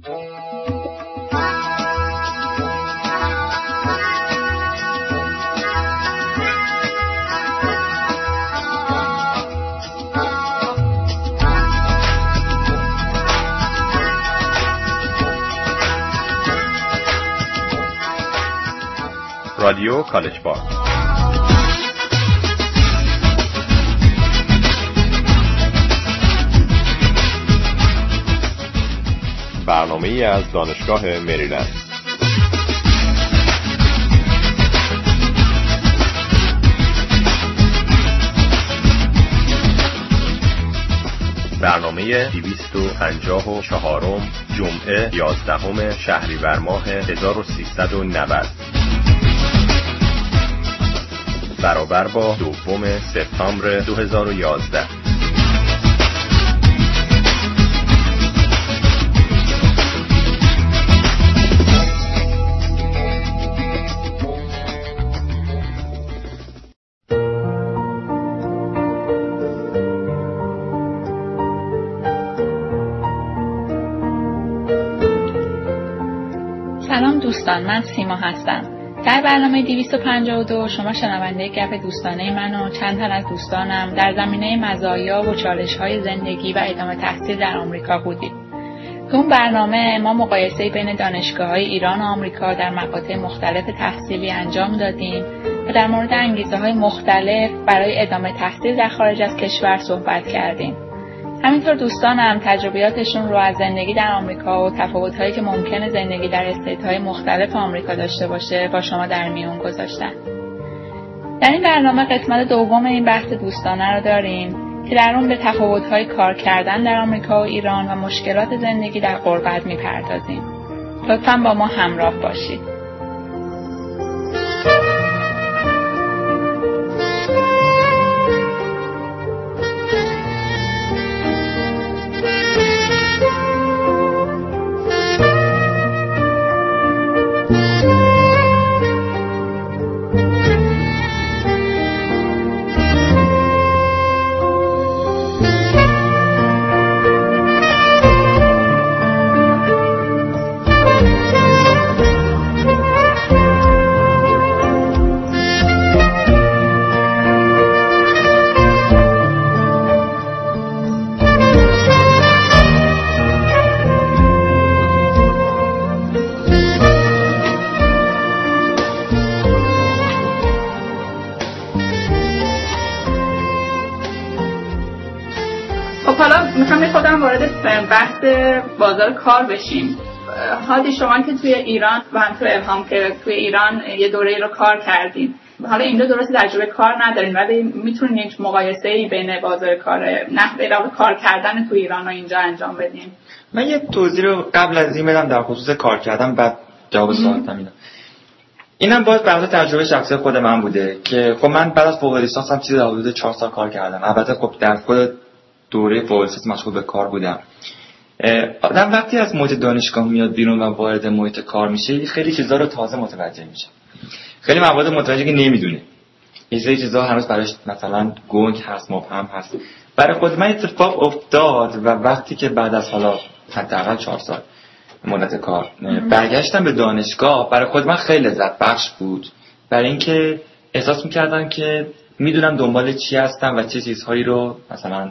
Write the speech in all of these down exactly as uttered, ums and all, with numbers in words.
رادیو کالج بار. برنامه‌ای از دانشگاه مریلند. برنامه دویست و پنجاه و چهارم جمعه یازدهم شهریور ماه هزار و سیصد و نود برابر با دوم سپتامبر دو هزار و یازده. سلام دوستان، من سیما هستم. در برنامه دویست و پنجاه و دو شما شنونده گپ دوستانه من و چند تن از دوستانم در زمینه مزایا و چالش‌های زندگی و ادامه تحصیل در آمریکا بودید. تو اون برنامه ما مقایسه‌ای بین دانشگاه‌های ایران و آمریکا در مقاطع مختلف تحصیلی انجام دادیم و در مورد انگیزه‌های مختلف برای ادامه تحصیل در خارج از کشور صحبت کردیم. همینطور دوستانم تجربیاتشون رو از زندگی در آمریکا و تفاوت‌هایی که ممکنه زندگی در استیت‌های مختلف آمریکا داشته باشه با شما در میون گذاشتن. در این برنامه قسمت دوم این بحث دوستانه رو داریم که در اون به تفاوت‌های کار کردن در آمریکا و ایران و مشکلات زندگی در غربت می‌پردازیم. لطفاً با ما همراه باشید. بحث بازار کار بشیم. حالی شما که توی ایران و هم توی الهام که توی ایران یه دوره‌ای رو کار کردین، حالا اینجا درست تجربه کار ندارین ولی میتونین یک مقایسه‌ای بین بازار کار نحوه کار کردن توی ایران و اینجا انجام بدین. من یه توضیح رو قبل از این بدم در خصوص کار کردن، بعد جواب سوالتم میدم. اینم باز بر اساس تجربه شخصی خود من بوده که خب من بعد از فوق لیسانسم چیزی در حدود چهار سال کار کردم. البته خب در خود دوره فوق لیسانس مشغول به کار بودم. آدم وقتی از محیط دانشگاه میاد بیرون و وارد محیط کار میشه خیلی چیزا رو تازه متوجه میشه. خیلی موارد متوجه که نمیدونه. یه سری چیزا هنوز براش مثلا گنگ هست، مبهم هست. برای خود من اتفاق افتاد و وقتی که بعد از حالا حداقل چهار سال مدت کار برگشتم به دانشگاه، برای خود من خیلی لذت بخش بود. برای اینکه احساس میکردم که میدونم دنبال چی هستم و چه چیزهایی رو مثلا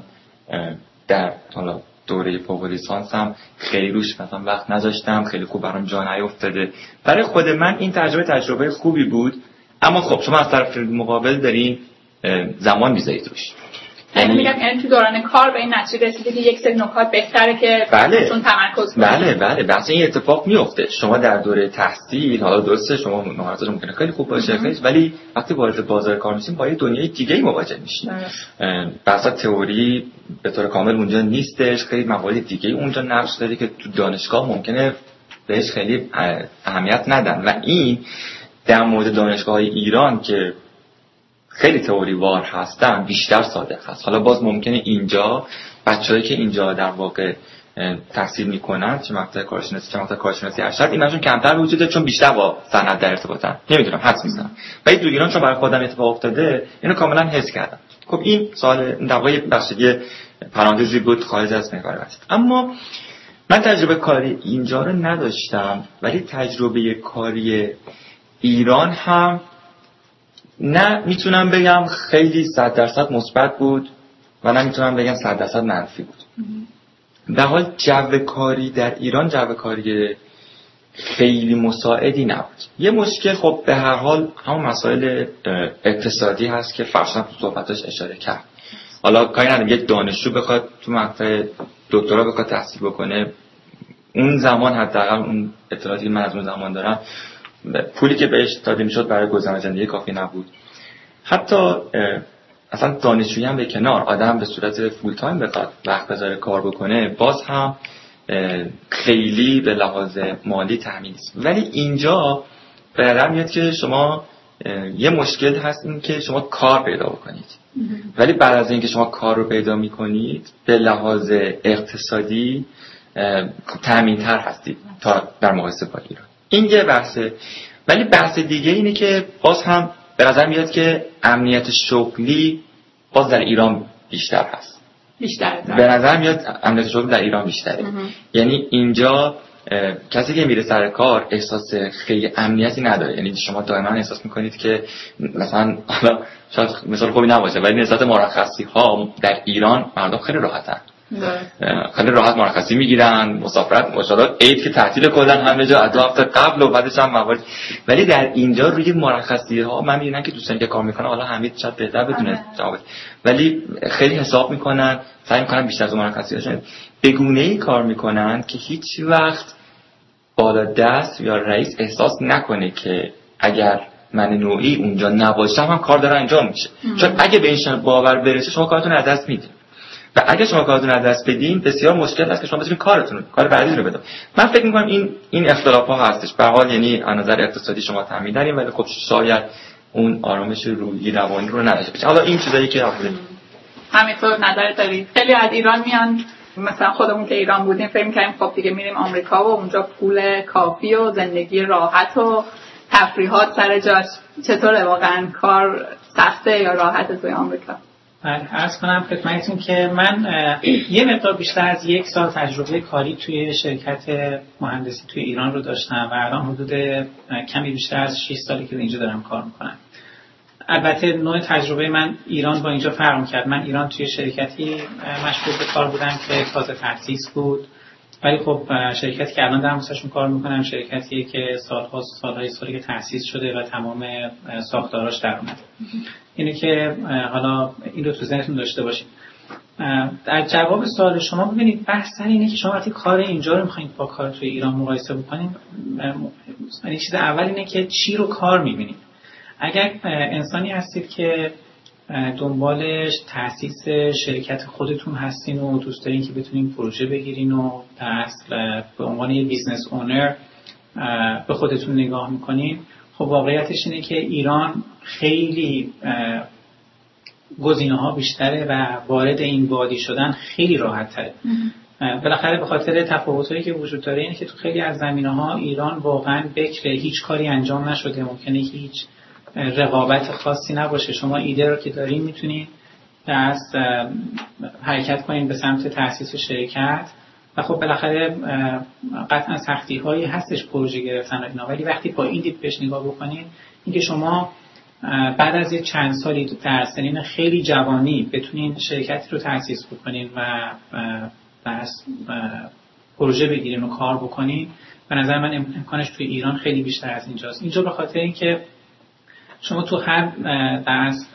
در حالا دوره فوق لیسانسم خیلی روش مثلا وقت نذاشتم، خیلی خوب برام جا نیافتاده. برای خود من این تجربه تجربه خوبی بود، اما خب شما از طرف مقابل دارین زمان میذارید روش. یعنی میگم یعنی تو دوران کار به این نتیجه رسیدی که یک سری نکات بهتره که بله. چون تمرکز کنید. بله بله بحث این اتفاق میفته. شما در دوره تحصیل حالا درسته شما مهارتاتون ممکنه خیلی خوب باشه خیلی، ولی وقتی وارد بازار کار میشین با یه دنیای دیگه‌ای مواجه میشین. بحث تئوری به طور کامل اونجا نیستش، خیلی موارد دیگه‌ای اونجا نقش داره که تو دانشگاه ممکنه بهش خیلی اهمیت ندن و این در مورد دانشگاه‌های ایران که خیلی تئوری وار هستن بیشتر صادق هست. حالا باز ممکنه اینجا بچه‌هایی که اینجا در واقع تحصیل میکنن چه مقطع کارشناسی چه مقطع کارشناسی ارشد ایناشون کمتر وجود داره چون بیشتر با صنعت در ارتباطن. نمیدونم حدس میزنم. ولی تو ایران چون برای خودم اتفاق افتاده اینو کاملا حس کردم. خب این سوال در واقع بخشی پرانتزی بود خارج از محور است. اما من تجربه کاری اینجا رو نداشتم، ولی تجربه کاری ایران هم نه میتونم بگم خیلی صد درصد مثبت بود و نه میتونم بگم صد درصد منفی بود. در حال جو کاری در ایران جو کاری خیلی مساعدی نبود. یه مشکل خب به هر حال همون مسائل اقتصادی هست که فرشتم تو صحبتاش اشاره کرد. حالا کاری ندارم یک دانشجو بخواد تو مقطع دکترا بخواد تحصیل بکنه، اون زمان حداقل اون اطلاعاتی من از اون زمان دارم پولی که بهش داده میشد برای گذران زندگی کافی نبود. حتی اصلا دانشجویی هم به کنار، آدم به صورت فول تایم بخواد وقت بذاره کار بکنه باز هم خیلی به لحاظ مالی تامین نیست. ولی اینجا به نظر میاد که شما یه مشکل هست این که شما کار پیدا بکنید، ولی بعد از اینکه شما کار رو پیدا میکنید به لحاظ اقتصادی تامین تر هستید تا در مقایسه با ایران. این یه بحثه. ولی بحث دیگه اینه که باز هم به نظر میاد که امنیت شغلی باز در ایران بیشتر هست. بیشتر به نظر میاد امنیت شغلی در ایران بیشتره. یعنی اینجا کسی که میره سر کار احساس خیلی امنیتی نداره. یعنی شما دائما احساس میکنید که مثلا حالا شاید مثال خوبی نباشه ولی نسبت مرخصی ها در ایران مردم خیلی راحتن. خیلی راحت مرخصی میگیرن، مسافرت ماشاءالله عید که تعطیل کردن همه جا از دو هفته قبل و بعدش هم موارد. ولی در اینجا روی مرخصی ها من میبینم که دوستان که کار میکنن، حالا حمید شاید بهتر بدونه جواب، ولی خیلی حساب میکنن، سعی میکنن بیشتر از مرخصی هاشون به گونه‌ای کار میکنن که هیچ وقت بالا دست یا رئیس احساس نکنه که اگر من نوعی اونجا نباشم هم کار داره انجام میشه. چون اگه به این باور برسه شما کارتون از دست میدید و اگه شما کارتون از دست بدین بسیار مشکل است که شما بتونید کارتون کار بعدی رو بدید. من فکر می‌کنم این این اختلاف ها هستش. به هر حال یعنی از نظر اقتصادی شما تامین دارین ولی خب شاید اون آرامش روحی روانی رو نداشته. حالا این چیزایی که همینطور نظر دارید. خیلی از ایران میان، مثلا خودمون که ایران بودیم فکر می‌کردیم خب دیگه میریم آمریکا و اونجا پول کافی و زندگی راحت و تفریحات سر جاش. چطوره واقعا کار سخته یا راحته توی آمریکا؟ بله، عرض کنم خدمتتون که من یه مقدار بیشتر از یک سال تجربه کاری توی شرکت مهندسی توی ایران رو داشتم و الان حدود کمی بیشتر از شش سالی که اینجا دارم کار میکنم. البته نوع تجربه من ایران با اینجا فرق می‌کرد. من ایران توی شرکتی مشغول به کار بودم که تازه تأسیس بود، ولی خب شرکتی که الان دارم واسهشون کار میکنم شرکتیه که سال‌ها سال‌های سالی که تأسیس شده و تمام ساختاراش در اومده. اینه که حالا این رو تو ذهنتون داشته باشید. در جواب سوال شما ببینید بحث سر اینه که شما وقتی کار اینجا رو می‌خواید با کار توی ایران مقایسه بکنید، یعنی چیز اول اینه که چی رو کار می‌بینید. اگر انسانی هستید که دنبالش تأسیس شرکت خودتون هستین و دوست دارین که بتونین پروژه بگیرین و در اصل به عنوان یه بیزنس اونر به خودتون نگاه میکنین، خب واقعیتش اینه که ایران خیلی گزینه‌ها بیشتره و وارد این وادی شدن خیلی راحت تره. بالاخره به خاطر تفاوتایی که وجود داره اینه که تو خیلی از زمینه‌ها ایران واقعا بکر هیچ کاری انجام نشده، ممکنه که هیچ رقابت خاصی نباشه. شما ایده رو که دارین میتونید از حرکت کنین به سمت تأسیس شرکت و خب بالاخره قطعا سختی هایی هستش پروژه گرفتن و اینا، ولی وقتی با این دید بهش نگاه بکنین اینکه شما بعد از یه چند سالی در سنین خیلی جوانی بتونین شرکتی رو تأسیس بکنین و بس پروژه بگیرین و کار بکنین، به نظر من امکانش توی ایران خیلی بیشتر از اینجاست. اینجا به خاطر اینکه شما تو هر درس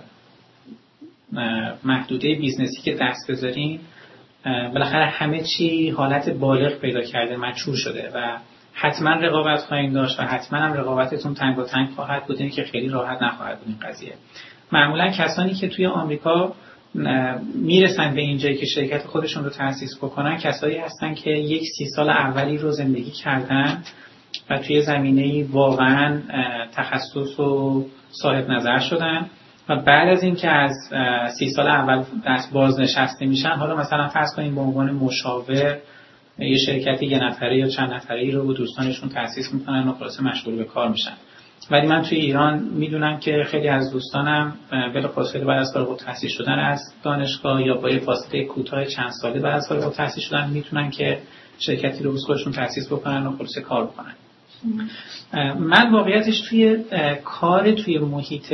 محدوده بیزنسی که دست بذارین بالاخره همه چی حالت بالغ پیدا کرده، مچور شده و حتما رقابت خواهید داشت و حتما هم رقابتتون تنگ و تنگ خواهد بود، این که خیلی راحت نخواهد بود این قضیه. معمولا کسانی که توی آمریکا میرسن به اینجایی که شرکت خودشون رو تأسیس بکنن کسایی هستن که یک سی سال اولی رو زندگی کردن و توی زمینه‌ای واقعا تخصص و صاحب نظر شدن و بعد از اینکه از سی سال اول دست بازنشسته میشن، حالا مثلا فرض کنیم به عنوان مشاور یه شرکتی یه نفره یا چند نفره‌ای رو با دوستانشون تأسیس میکنن و خلاصه مشغول به کار میشن. ولی من توی ایران میدونم که خیلی از دوستانم بلافاصله بعد از فارغ التحصیل شدن از دانشگاه یا با یه فاصله کوتاه چند ساله بعد از فارغ التحصیل شدن میتونن که شرکتی رو خودشون تأسیس بکنن و خلاص کار بکنن. من واقعیتش توی کار توی محیط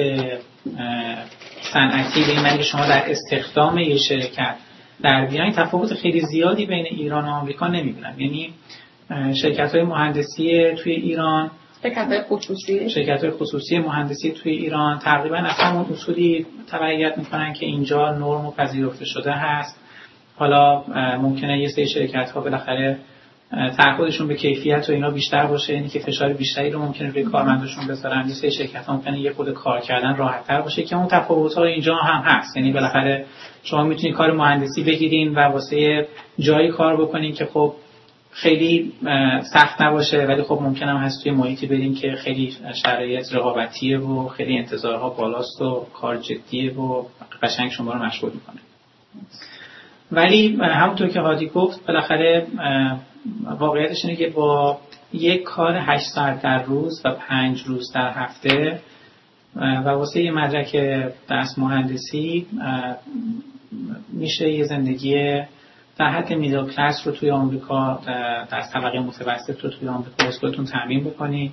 صنعتی به این معنی که شما در استخدام یه شرکت در بیان تفاوت خیلی زیادی بین ایران و آمریکا نمی‌بینم. یعنی شرکت‌های مهندسی توی ایران، شرکت‌های خصوصی شرکت‌های خصوصی مهندسی توی ایران تقریباً از همون اصولی تبعیت می‌کنن که اینجا نرم و پذیرفته شده هست. حالا ممکنه یه سری شرکت‌ها بالاخره تعهدشون به کیفیت و اینا بیشتر باشه، یعنی که فشار بیشتری رو ممکنه روی کارمنداشون بذارن. یه سری شرکت‌ها ممکنه یه خود کار کردن راحت‌تر باشه که اون تفاوت‌ها اینجا هم هست. یعنی بالاخره شما میتونید کار مهندسی بگیرین و واسه جایی کار بکنین که خب خیلی سخت نباشه، ولی خب ممکنه هم هست توی محیطی برین که خیلی شرایط رقابتیه و خیلی انتظارها بالاست و کار جدیه و قشنگ شما رو مشغول می‌کنه. ولی همونطور که هادی گفت بالاخره واقعیتش اینه که با یک کار هشت ساعت در روز و پنج روز در هفته و واسه یه مدرک دست مهندسی میشه یه زندگی در حد میدل کلاس رو توی آمریکا، در طبقه متوسط رو توی آمریکا واسه خودتون تامین بکنین.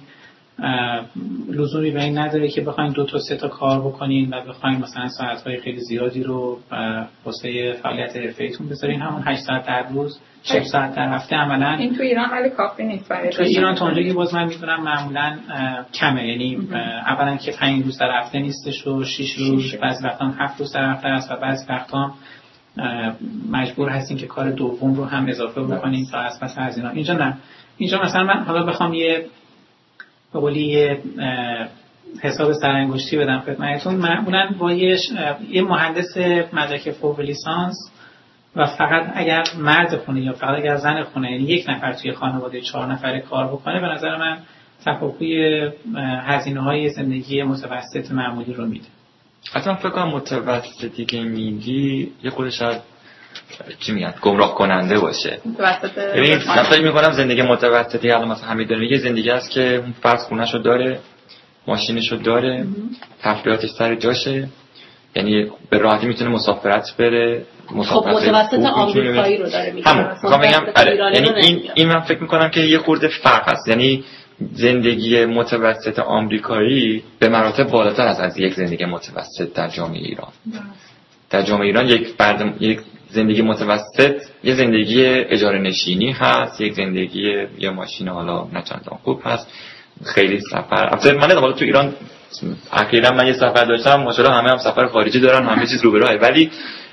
لزومی به این نداره که بخواین دو تا سه تا کار بکنین و بخواین مثلا ساعت‌های خیلی زیادی رو واسه فعالیت حرفه‌ایتون بذارین. همون هشت ساعت در روز، شش ساعت در هفته عملاً این تو ایران ولی کافی نیست برای تو ایران. تا اونجایی که باز من میدونم معمولاً کمه. یعنی اولا که پنج روز در هفته نیستش و شش روز، بعضی وقتا هم هفت روز در هفته است و بعضی وقتا مجبور هستین که کار دوم رو هم اضافه بکنین تا از پس از اینا. اینجا نه. اینجا مثلا من حالا بخوام یه به قولی یه حساب سرانگشتی بدم خدمتتون، معمولاً با یه, یه مهندس مدرک فوق لیسانس و فقط اگر مرد خونه یا فقط اگر زن خونه، یعنی یک نفر توی خانواده چهار نفره کار بکنه، به نظر من تفاوتی هزینه‌های زندگی متوسط معمولی رو میده. حتما فکر کنم متوسطی که میگی یه خودش از چی میگن گمراه کننده باشه. متوسط ببین من فکر می‌کنم زندگی متوسطی الان مثلا همین داره یه زندگی است که اون فرض خونه‌شو داره، ماشینشو داره، تفریحاتش سر جاشه، یعنی به راحتی میتونه مسافرت بره. خب متوسط آمریکایی رو داره میگه. همون میگم آره. یعنی این این من فکر می‌کنم که یه خورده فرق هست. یعنی زندگی متوسط آمریکایی به مراتب بالاتر است از یک زندگی متوسط در جامعه ایران. در جامعه ایران یک فرد یک زندگی متوسط یه زندگی اجاره نشینی هست، یک زندگی یه ماشین حالا نه چندان خوب هست، خیلی سفر. البته من حالا تو ایران اخیراً من یه سفر داشتم، ماشاءالله همه هم سفر خارجی دارن، همه چیز رو به راهه، ولی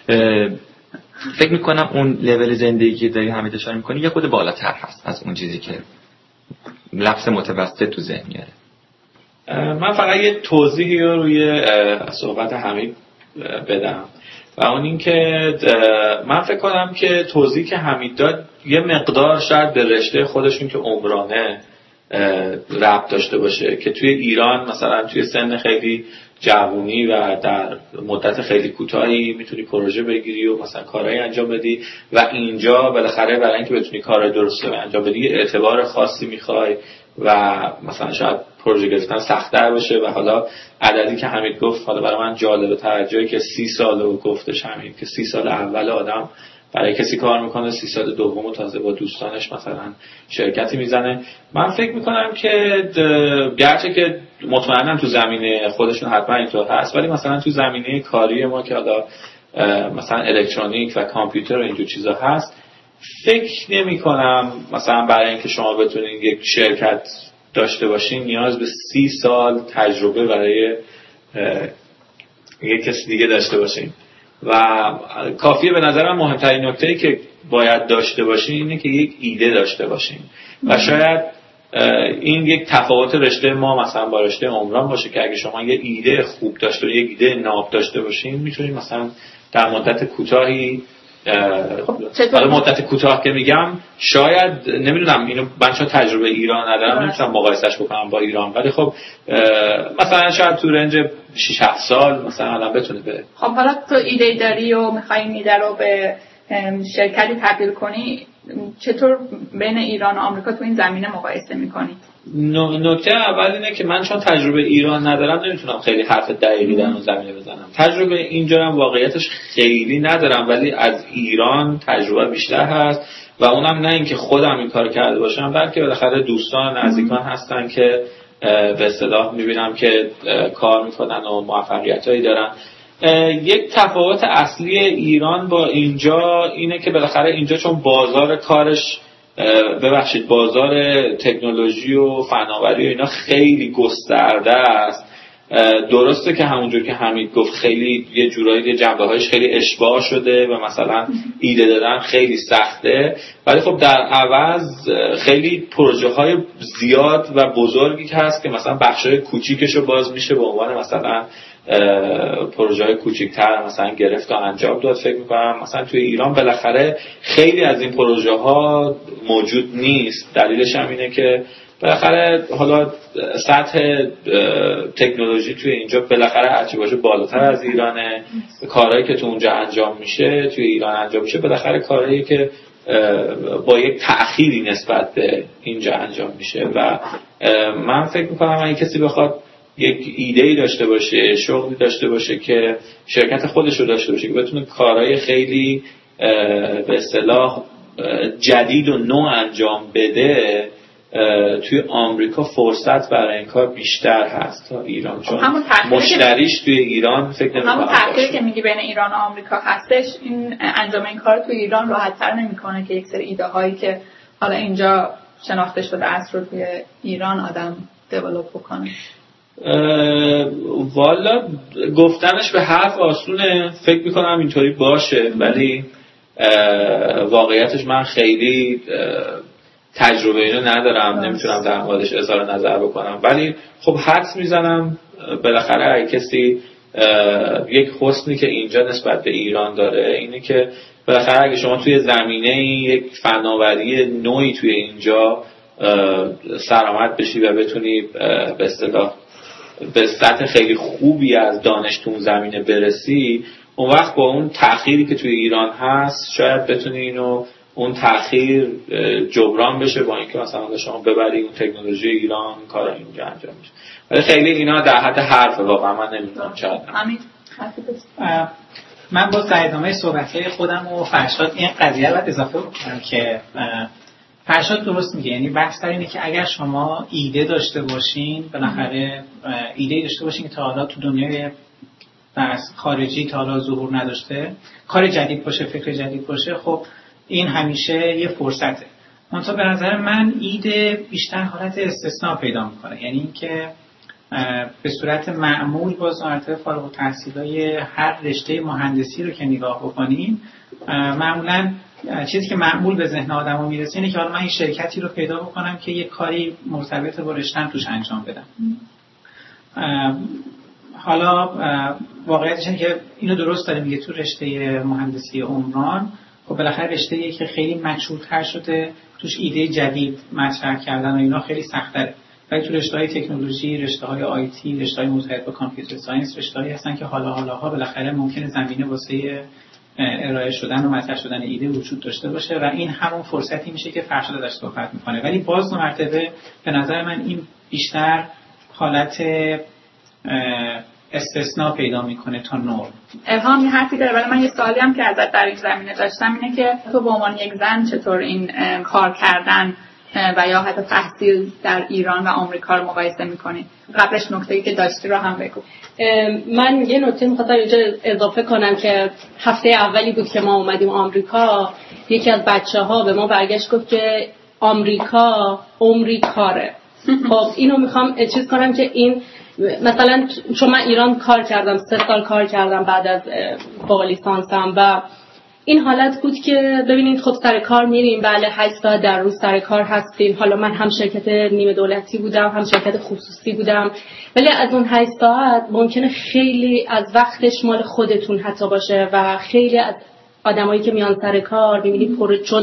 فکر می‌کنم اون لول زندگی که داری همین اشاره می‌کنی یه خود بالاتر هست از اون چیزی که لفظ متوسط تو ذهن میاره. من فقط یه توضیحی رو روی صحبت حمید بدم و اون این که من فکر کنم که توضیحی که حمید داد یه مقدار شاید به رشته خودشون که عمرانه ربط داشته باشه، که توی ایران مثلا توی سن خیلی جوونی و در مدت خیلی کوتاهی میتونی پروژه بگیری و مثلا کارهایی انجام بدی و اینجا بالاخره برای اینکه بتونی کارهای درسته انجام بدی اعتبار خاصی میخوای و مثلا شاید پروژه گرفتن سخت‌تر باشه. و حالا عددی که حمید گفت حالا برای من جالب توجهی که سی ساله و گفتش حمید که سی سال اول آدم برای کسی کار میکنه، سی سال دوم تازه با دوستانش مثلا شرکتی میزنه. من فکر میکنم که گرچه که مطمئنم تو زمینه خودشون حتما اینطور هست، ولی مثلا تو زمینه کاری ما که حالا مثلا الکترونیک و کامپیوتر و اینجور چیزا هست، فکر نمی کنم مثلا برای اینکه شما بتونید یک شرکت داشته باشین نیاز به سی سال تجربه برای یک کسی دیگه داشته باشین. و کافیه به نظرم مهمترین نکته‌ای که باید داشته باشین اینه که یک ایده داشته باشین و شاید این یک تفاوت رشته ما مثلا با رشته عمران باشه که اگه شما یه ایده خوب داشته و یک ایده ناب داشته باشین میتونید مثلا در مدت کوتاهی حالا مدت کوتاه که میگم شاید نمیدونم اینو من چون تجربه ایران ندارم نمیتونم مقایسهش بکنم با ایران، ولی خب مثلا شاید تو رنج شش هفت سال مثلا الان بتونه بره. خب حالا تو ایده داری و میخوای این ایده رو به شرکتی تبدیل کنی، چطور بین ایران و آمریکا تو این زمینه مقایسه میکنی؟ نکته اول اینه که من چون تجربه ایران ندارم نمیتونم خیلی حرف دقیقی در اون زمینه بزنم. تجربه اینجا هم واقعیتش خیلی ندارم، ولی از ایران تجربه بیشتر هست و اونم نه اینکه خودم این کار کرده باشم، بلکه بالاخره دوستان نزدیکان هستن که به اصطلاح میبینم که کار میکنن و موفقیتایی دارن. یک تفاوت اصلی ایران با اینجا اینه که بالاخره اینجا چون بازار کارش ببخشید بازار تکنولوژی و فناوری و اینا خیلی گسترده است. درسته که همونجور که حمید گفت خیلی یه جورایی جنبه‌هاش خیلی اشباع شده و مثلا ایده دادن خیلی سخته، ولی خب در عوض خیلی پروژه های زیاد و بزرگی که هست که مثلا بخشای کوچیکشو باز میشه به عنوان مثلا پروژه های کوچیک‌تر مثلا گرفت و انجام داد. فکر میکنم مثلا توی ایران بالاخره خیلی از این پروژه ها موجود نیست. دلیلش هم اینه که بالاخره حالا سطح تکنولوژی توی اینجا بالاخره هرچی باشه بالاتر از ایرانه. کارهایی که تو اونجا انجام میشه توی ایران انجام میشه بالاخره کارهایی که با یک تأخیری نسبت به اینجا انجام میشه و من فکر میکنم اگه کسی بخواد یک ایده‌ای داشته باشه، شغلی داشته باشه که شرکت خودش رو داشته باشه که بتونه کارهای خیلی به اصطلاح جدید و نو انجام بده، توی آمریکا فرصت برای این کار بیشتر هست تا ایران، چون مشتریش توی ایران فکر نمی‌کنم همون تغییری که میگی بین ایران و آمریکا هستش، این انجام این کار توی ایران راحت‌تر نمی‌کنه که یک سری ایده هایی که حالا اینجا شناخته شده است رو توی ایران آدم دیولپ بکنه. والا گفتنش به حرف آسونه، فکر میکنم اینطوری باشه، ولی واقعیتش من خیلی تجربه اینو ندارم، نمیتونم در موردش اظهار نظر بکنم، ولی خب حدس میزنم بالاخره اگه کسی یک حسنی که اینجا نسبت به ایران داره اینه که بالاخره اگه شما توی زمینه یک فناوری نوعی توی اینجا سرآمد بشی و بتونی به اصطلاح به سطح خیلی خوبی از دانش تو اون زمینه برسی، اون وقت با اون تأخیری که توی ایران هست شاید بتونی اینو اون تأخیر جبران بشه با اینکه مثلا شما ببری اون تکنولوژی ایران کارا اینجا انجام میشه. ولی خیلی اینا در حد حرفه، واقعا من نمیدونم چقدر. همین من با ادامه صحبت‌های خودم و فرشاد این قضیه رو اضافه کنم که فرشاد درست میگه، یعنی بحث در اینه که اگر شما ایده داشته باشین، بالاخره ایده داشته باشین که تا حالا تو دنیای بحث خارجی تا حالا ظهور نداشته، کار جدید باشه، فکر جدید باشه، خب این همیشه یه فرصته. منتها به نظر من ایده بیشتر حالت استثناء پیدا میکنه، یعنی اینکه به صورت معمول با ظاهرت فارغ التحصیلای هر رشته مهندسی رو که نگاه بکنیم، معمولاً چیزی که معمول به ذهن آدمو میرسه اینه که حالا من این شرکتی رو پیدا بکنم که یه کاری مرتبط با رشته‌ام توش انجام بدم. حالا واقعیتش اینه که اینو درست داره میگه، تو رشته مهندسی عمران خب بالاخره رشته‌ای که خیلی مچورتر شده، توش ایده جدید مطرح کردن و اینا خیلی سخت‌تره. ولی تو رشته‌های تکنولوژی، رشته‌های آیتی، رشته‌های مرتبط با کامپیوتر ساینس، رشته‌هایی هستن که حالا حالاها بالاخره ممکنه زمینه واسه ارائه شدن و مطرح شدن ایده وجود داشته باشه و این همون فرصتی میشه که فرشاد ازش صحبت میکنه. ولی باز دو مرتبه به نظر من این بیشتر حالت استثناء پیدا میکنه تا نورم. الهام یه حرفی داره، ولی من یه سوالی هم که ازت در این زمینه داشتم اینه که تو به عنوان یک زن چطور این کار کردن و یا حتی تحصیل در ایران و آمریکا رو مقایسه میکنی؟ قبلش نکته‌ای که داشتی رو هم بگو. من یه نکته می‌خواستم اینجا اضافه کنم که هفته اولی بود که ما اومدیم آمریکا، یکی از بچه‌ها به ما برگشت گفت که آمریکا عمری کاره. خب اینو میخوام چیز کنم که این مثلا چون من ایران کار کردم، سه سال کار کردم بعد از فوق لیسانسم و این حالت بود که ببینید خب سر کار میریم، بله هشت ساعت در روز سر کار هستیم. حالا من هم شرکت نیمه دولتی بودم هم شرکت خصوصی بودم، ولی از اون هشت ساعت ممکنه خیلی از وقتش مال خودتون حتی باشه و خیلی از آدمایی که میان سر کار میبینید پر، چون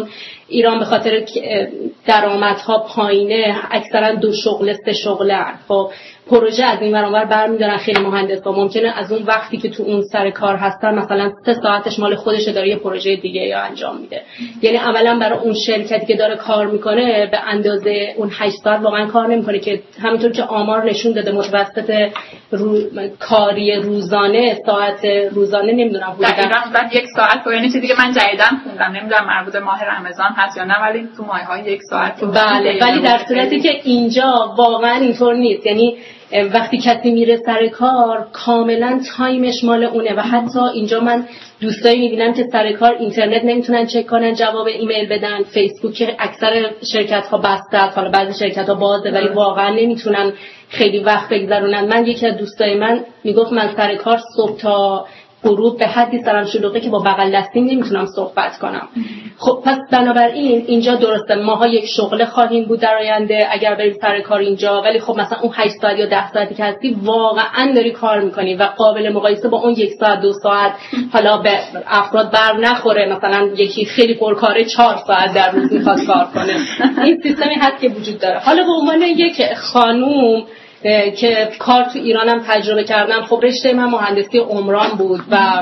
ایران به خاطر درآمدها پایینه اکثرا دو شغل سه شغلن. خب پروژه از این ور اون ور برمی‌دارن، خیلی مهندسا ممکنه از اون وقتی که تو اون سر کار هستن مثلا سه ساعتش مال خودشه داره یه پروژه دیگه یا انجام میده. یعنی عملاً برای اون شرکتی که داره کار میکنه به اندازه اون هشت ساعت واقعا کار نمیکنه، که همونطور که آمار نشون داده متوسط رو... کاری روزانه ساعت روزانه نمیدونم در ایران بعد یک ساعت و یعنی چیزی که من جدیداً خوندم، نمیدونم مربوط ماه رمضان هست یا نه، ولی تو ماه‌های یک ساعت. بله، ولی در صورتی که اینجا واقعا اینطور نیست. یعنی وقتی کسی میره سر کار کاملا تایمش مال اونه و حتی اینجا من دوستایی میبینم که سر کار اینترنت نمیتونن چک کنن، جواب ایمیل بدن، فیسبوک که اکثر شرکت ها بسته است، حالا بعضی شرکت ها بازه ولی واقعا نمیتونن خیلی وقت بگذرونن. من یکی از دوستای من میگفت من سر کار صبح تا غروب به حدی سرم شلوغه که با بغل دستیم نمیتونم صحبت کنم. خب پس بنابراین اینجا درسته ماها یک شغله خواهیم بود در آینده اگر بریم سر کار اینجا، ولی خب مثلا اون هشت ساعت یا ده ساعتی که هستی واقعا داری کار میکنی و قابل مقایسه با اون یک ساعت دو ساعت حالا به افراد بر نخوره، مثلا یکی خیلی پرکاره چهار ساعت در روز میخواد کار کنه. این سیستمی هست که وجود داره. حالا به عنوان یک خانوم که کار تو ایرانم تجربه کردم، خب رشته من مهندسی عمران بود و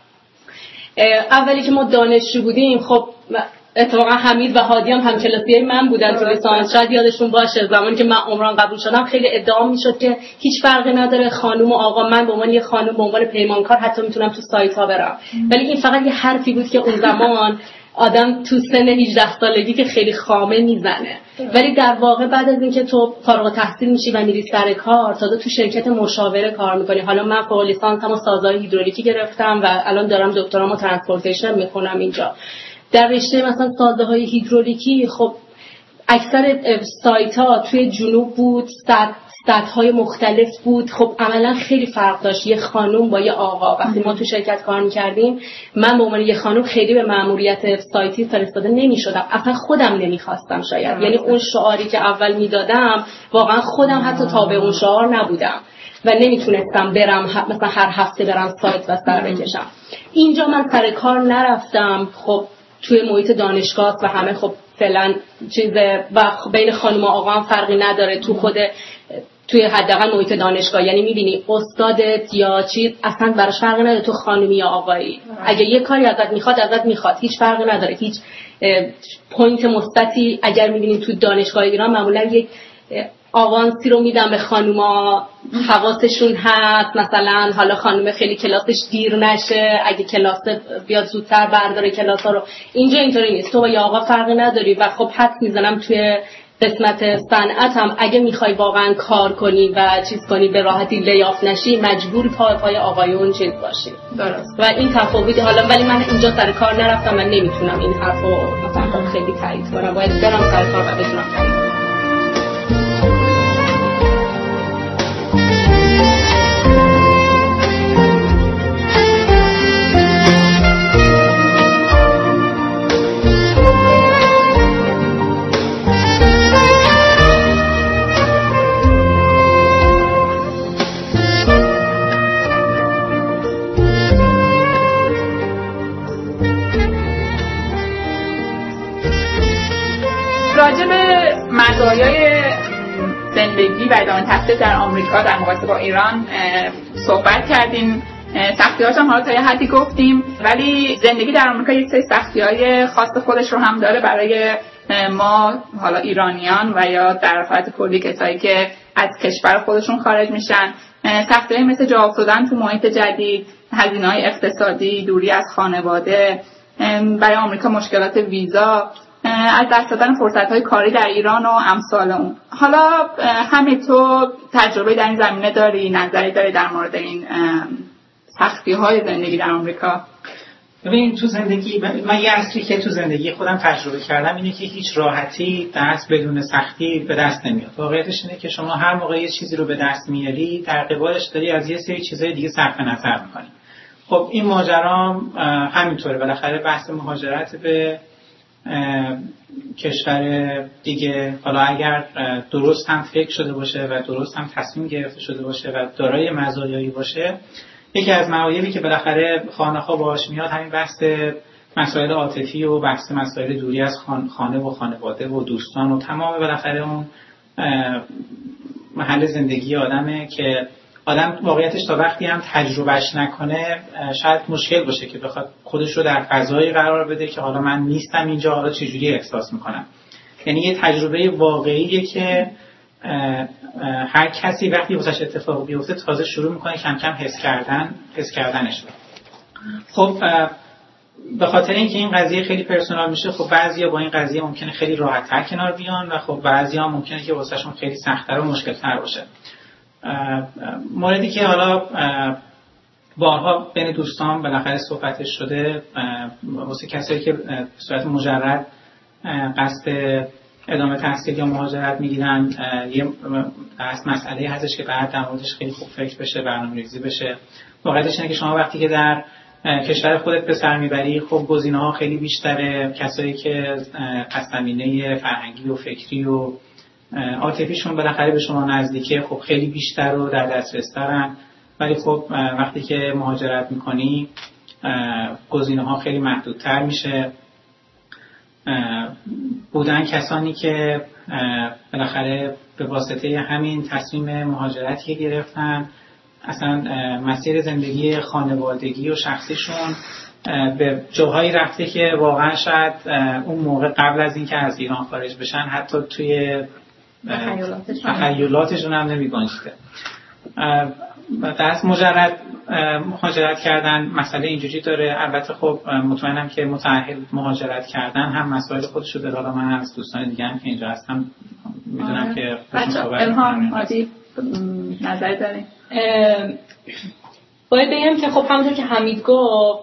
اولی که ما دانشجو بودیم خب اتفاقا حمید و هادی هم همکلاسیای من بودن تو لیسانس، شاید یادشون باشه زمانی که من عمران قبول شدم خیلی ادعا میشد که هیچ فرقی نداره خانم و آقا، من به عنوان یه خانم به عنوان پیمانکار حتی میتونم تو سایت ها برم. ولی این فقط یه حرفی بود که اون زمان آدم تو سن هجده سالگی که خیلی خامه میزنه، ولی در واقع بعد از اینکه تو فارغ التحصیل میشی و میری سر کار تازه تو شرکت مشاوره کار میکنی. حالا من فوق لیسانسمو سازهای هیدرولیکی گرفتم و الان دارم دکترامو ترانسپورتیشن میخونم اینجا. در رشته مثلا سازهای هیدرولیکی خب اکثر سایت ها توی جنوب بود، سطح‌های مختلف بود. خب عملا خیلی فرق داشت یه خانوم با یه آقا. وقتی ما تو شرکت کار می‌کردیم من به عنوان یه خانوم خیلی به مأموریت سایتی فرستاده نمی‌شدم، اصلا خودم نمی‌خواستم شاید. یعنی اون شعاری که اول میدادم واقعا خودم حتی تابع اون شعار نبودم و نمیتونستم برم مثلا هر هفته برم سایت و سر بکشم. اینجا من سر کار نرفتم، خب توی محیط دانشگاه و همه خب فعلا چیز و بین خانم و آقا هم فرقی نداره تو خود توی حداقل محیط دانشگاه. یعنی میبینی استادت یا چیز اصلا براش فرقی نداره تو خانمی یا آقایی، اگه یه کاری ازت میخواد ازت میخواد، هیچ فرقی نداره. هیچ پوینت مثبتی اگر میبینی تو دانشگاه ایران معمولا یک آوانسی رو میدن به خانوما، حواسشون هست مثلا حالا خانم خیلی کلاسش دیر نشه، اگه کلاس بیاد زودتر برداره کلاسا رو. اینجا اینطوری نیست، تو با یا آقا فرقی نداری و خب حد میزنم توی قسمت صنعت هم اگه میخوای واقعا کار کنی و چیز کنی به راحتی لیاف نشی مجبور پای پای آقایون چیز باشی. درست. و این تفاوتی حالا ولی من اینجا سر کار نرفتم، من نمیتونم این حرفو مثلا خیلی تایید کنم، باید برم سر کار و بتونم تایید کنم. راجع به مزایای زندگی و ادامه تحصیل در آمریکا در مقایسه با ایران صحبت کردیم. سختی‌هاش هم حالا تا یه حدی گفتیم، ولی زندگی در آمریکا یک سری سختی‌های خاص خودش رو هم داره برای ما حالا ایرانیان و یا در حالت کلی کسایی که از کشور خودشون خارج میشن. سختی‌های مثل جا افتادن تو محیط جدید، هزینه‌های اقتصادی، دوری از خانواده، برای آمریکا مشکلات ویزا، از دست دادن فرصت‌های کاری در ایران و امثال اون. حالا همین تو تجربه در این زمینه داری، نظری داری در مورد این سختی‌های زندگی در آمریکا؟ ببین تو زندگی من یه اصلی که تو زندگی خودم تجربه کردم اینه که هیچ راحتی دست بدون سختی به دست نمیاد. واقعیتش اینه که شما هر موقع یه چیزی رو به دست میاری در قبالش داری از یه سری چیزای دیگه صرف نظر می‌کنی. خب این ماجرا همینطوره، بالاخره بحث مهاجرت به کشور دیگه، حالا اگر درست هم فکر شده باشه و درست هم تصمیم گرفته شده باشه و دارای مزایایی باشه، یکی از معایبی که بالاخره خانه‌ها باهاش میاد همین بحث مسائل عاطفی و بحث مسائل دوری از خانه و خانواده و دوستان و تمام بالاخره اون محل زندگی آدمه که آدم واقعیتش تا وقتی هم تجربهش نکنه شاید مشکل باشه که بخواد خودش رو در فضایی قرار بده که حالا من نیستم اینجا، حالا چجوری احساس میکنم. یعنی یه تجربه واقعیه که هر کسی وقتی واسش اتفاق بیفته تازه شروع میکنه کم کم حس کردن حس کردنش رو. خب به خاطر اینکه این قضیه خیلی پرسونال میشه، خب بعضیا با این قضیه ممکنه خیلی راحت‌تر کنار بیان و خب بعضیا ممکنه که واسهشون خیلی سخت‌تر و مشکل‌تر باشه. موردی که حالا بارها بین دوستان بالاخره صحبتش شده، واسه کسایی که به صورت مجرد قصد ادامه تحصیل یا مهاجرت میگیرن، یه مسئله هستش که بعد در موردش خیلی خوب فکر بشه، برنامه‌ریزی بشه. واقعیتش اینه که شما وقتی که در کشور خودت به سر میبری، خب گزینه‌ها خیلی بیشتره. کسایی که پس زمینه فرهنگی و فکری و عاطفیشون بالاخره به شما نزدیکه، خب خیلی بیشتر و در دسترس‌ترن. ولی خب وقتی که مهاجرت میکنی گزینه‌ها خیلی محدودتر میشه. بودن کسانی که بالاخره به واسطه همین تصمیم مهاجرتی گرفتن اصلا مسیر زندگی خانوادگی و شخصیشون به جاهایی رفته که واقعا شاید اون موقع قبل از اینکه از ایران خارج بشن حتی توی تخیلاتشون هم نمی‌گنجیده. دست مجرد مهاجرت کردن مسئله اینجوری داره. البته خب مطمئنم که متأهل مهاجرت کردن هم مسائل خودشو داره. حالا من از دوستان دیگه هم که اینجا هستم میدونم که بچه الهام عادی نظر داریم. باید بگم که خب همونطور که حمید گفت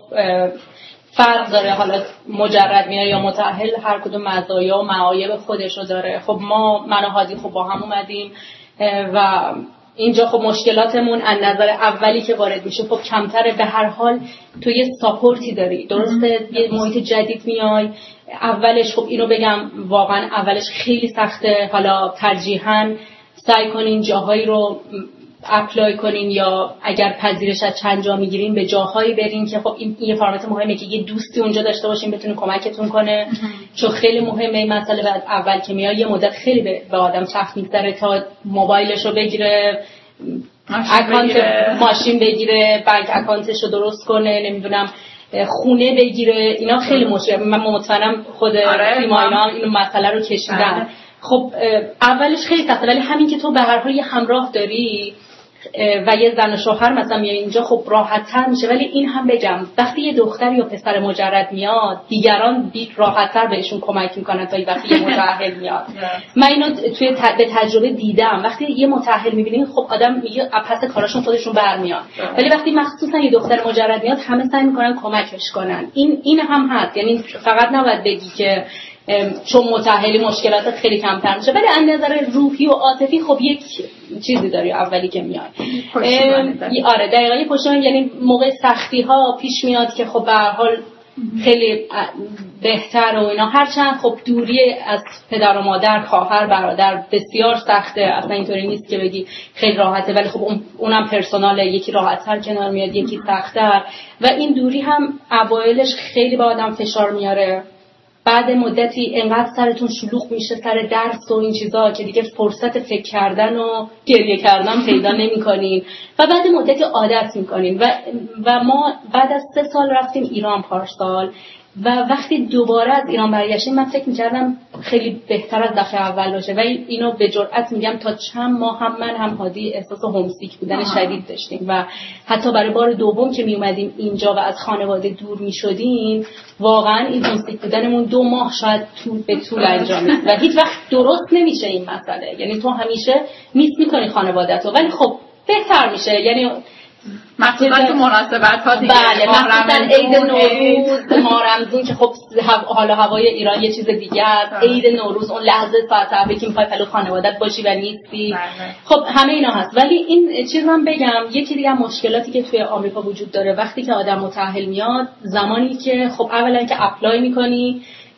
فرق داره، حالا مجرد میاد یا متأهل، هر کدوم مزایا و معایب خودش رو داره. خب ما من و هادی خب با هم اومدیم و اینجا خب مشکلاتمون از نظر اولی که وارد میشه خب کمتره. به هر حال تو یه ساپورتی داری، درسته؟ یه محیط جدید میای. اولش خب اینو بگم واقعا اولش خیلی سخته. حالا ترجیحاً سعی کنین جاهایی رو اپلای کنین یا اگر پذیرش از چند جا میگیرین به جاهایی برین که خب این یه فرمت مهمه که یه دوستی اونجا داشته باشین بتونه کمکتون کنه. چون خیلی مهمه این مسئله. بعد اول که میای یه مدت خیلی به آدم سخت میگذره تا موبایلش رو بگیره، اکانت ماشین بگیره، بانک اکانتش رو درست کنه، نمیدونم خونه بگیره. اینا خیلی مشکل. من مطمئنم خود سیما اینا این مسئله رو کشیدن. خب اولش خیلی سخته، ولی همین که تو به هر حال یه همراه داری و یه زن و شوهر مثلا میای اینجا خب راحت‌تر میشه. ولی این هم بگم وقتی یه دختر یا پسر مجرد میاد دیگران راحت‌تر بهشون کمک میکنن تا وقتی یه متأهل میاد. من اینو توی ت... به تجربه دیدم. وقتی یه متأهل میبینین خب آدم میگه پس کاراشون خودشون برمیاد، ولی وقتی مخصوصا یه دختر مجرد میاد همه سعی میکنن کمکش کنن. این این هم هست. یعنی فقط نباید بگی که چون متأهلی مشکلات خیلی کمتر میشه، ولی از نظر روحی و عاطفی خب یک چیزی داری اولی که میاد. آره دقیقاً یه پشتیبانی. یعنی موقع سختی ها پیش میاد که خب به هر حال خیلی بهتر و اینا. هرچند خب دوری از پدر و مادر، خواهر، برادر بسیار سخته. اصلا اینطوری نیست که بگی خیلی راحته، ولی خب اونم پرسوناله. یکی راحت‌تر کنار میاد، یکی سخت‌تر. و این دوری هم اوایلش خیلی به آدم فشار میاره. بعد مدتی انقدر سرتون شلوغ میشه سر درس و این چیزا که دیگه فرصت فکر کردن و گریه کردن پیدا نمی‌کنین و بعد مدتی عادت می‌کنین. و و ما بعد از سه سال رفتیم ایران پارسال و وقتی دوباره از ایران برگشتیم من فکر می‌کردم خیلی بهتر از دفعه اول باشه. ولی اینو به جرئت میگم تا چند ماه هم من هم هادی احساس هومسیک بودن آه. شدید داشتیم و حتی برای بار دوم که می اومدیم اینجا و از خانواده دور می‌شدیم واقعا این هومسیک بودنمون دو ماه شاید طول به طول انجام میشه و هیچ وقت درست نمیشه این مسئله. یعنی تو همیشه میس می‌کنی خانواده‌تو، ولی خب بهتر میشه. یعنی مخصوصا تو مناسبت ها دیگه. بله مخصوصا عید نوروز، ماه رمضان که خب حالا هوای ایران یه چیز دیگه است. عید نوروز اون لحظه ساعت اولی که میخوای پلو خانوادت باشی و نیستی. خب همه اینا هست. ولی این چیز من بگم یکی دیگه مشکلاتی که توی آمریکا وجود داره وقتی که آدم متأهل میاد، زمانی که خب اولا که اپلای میکنی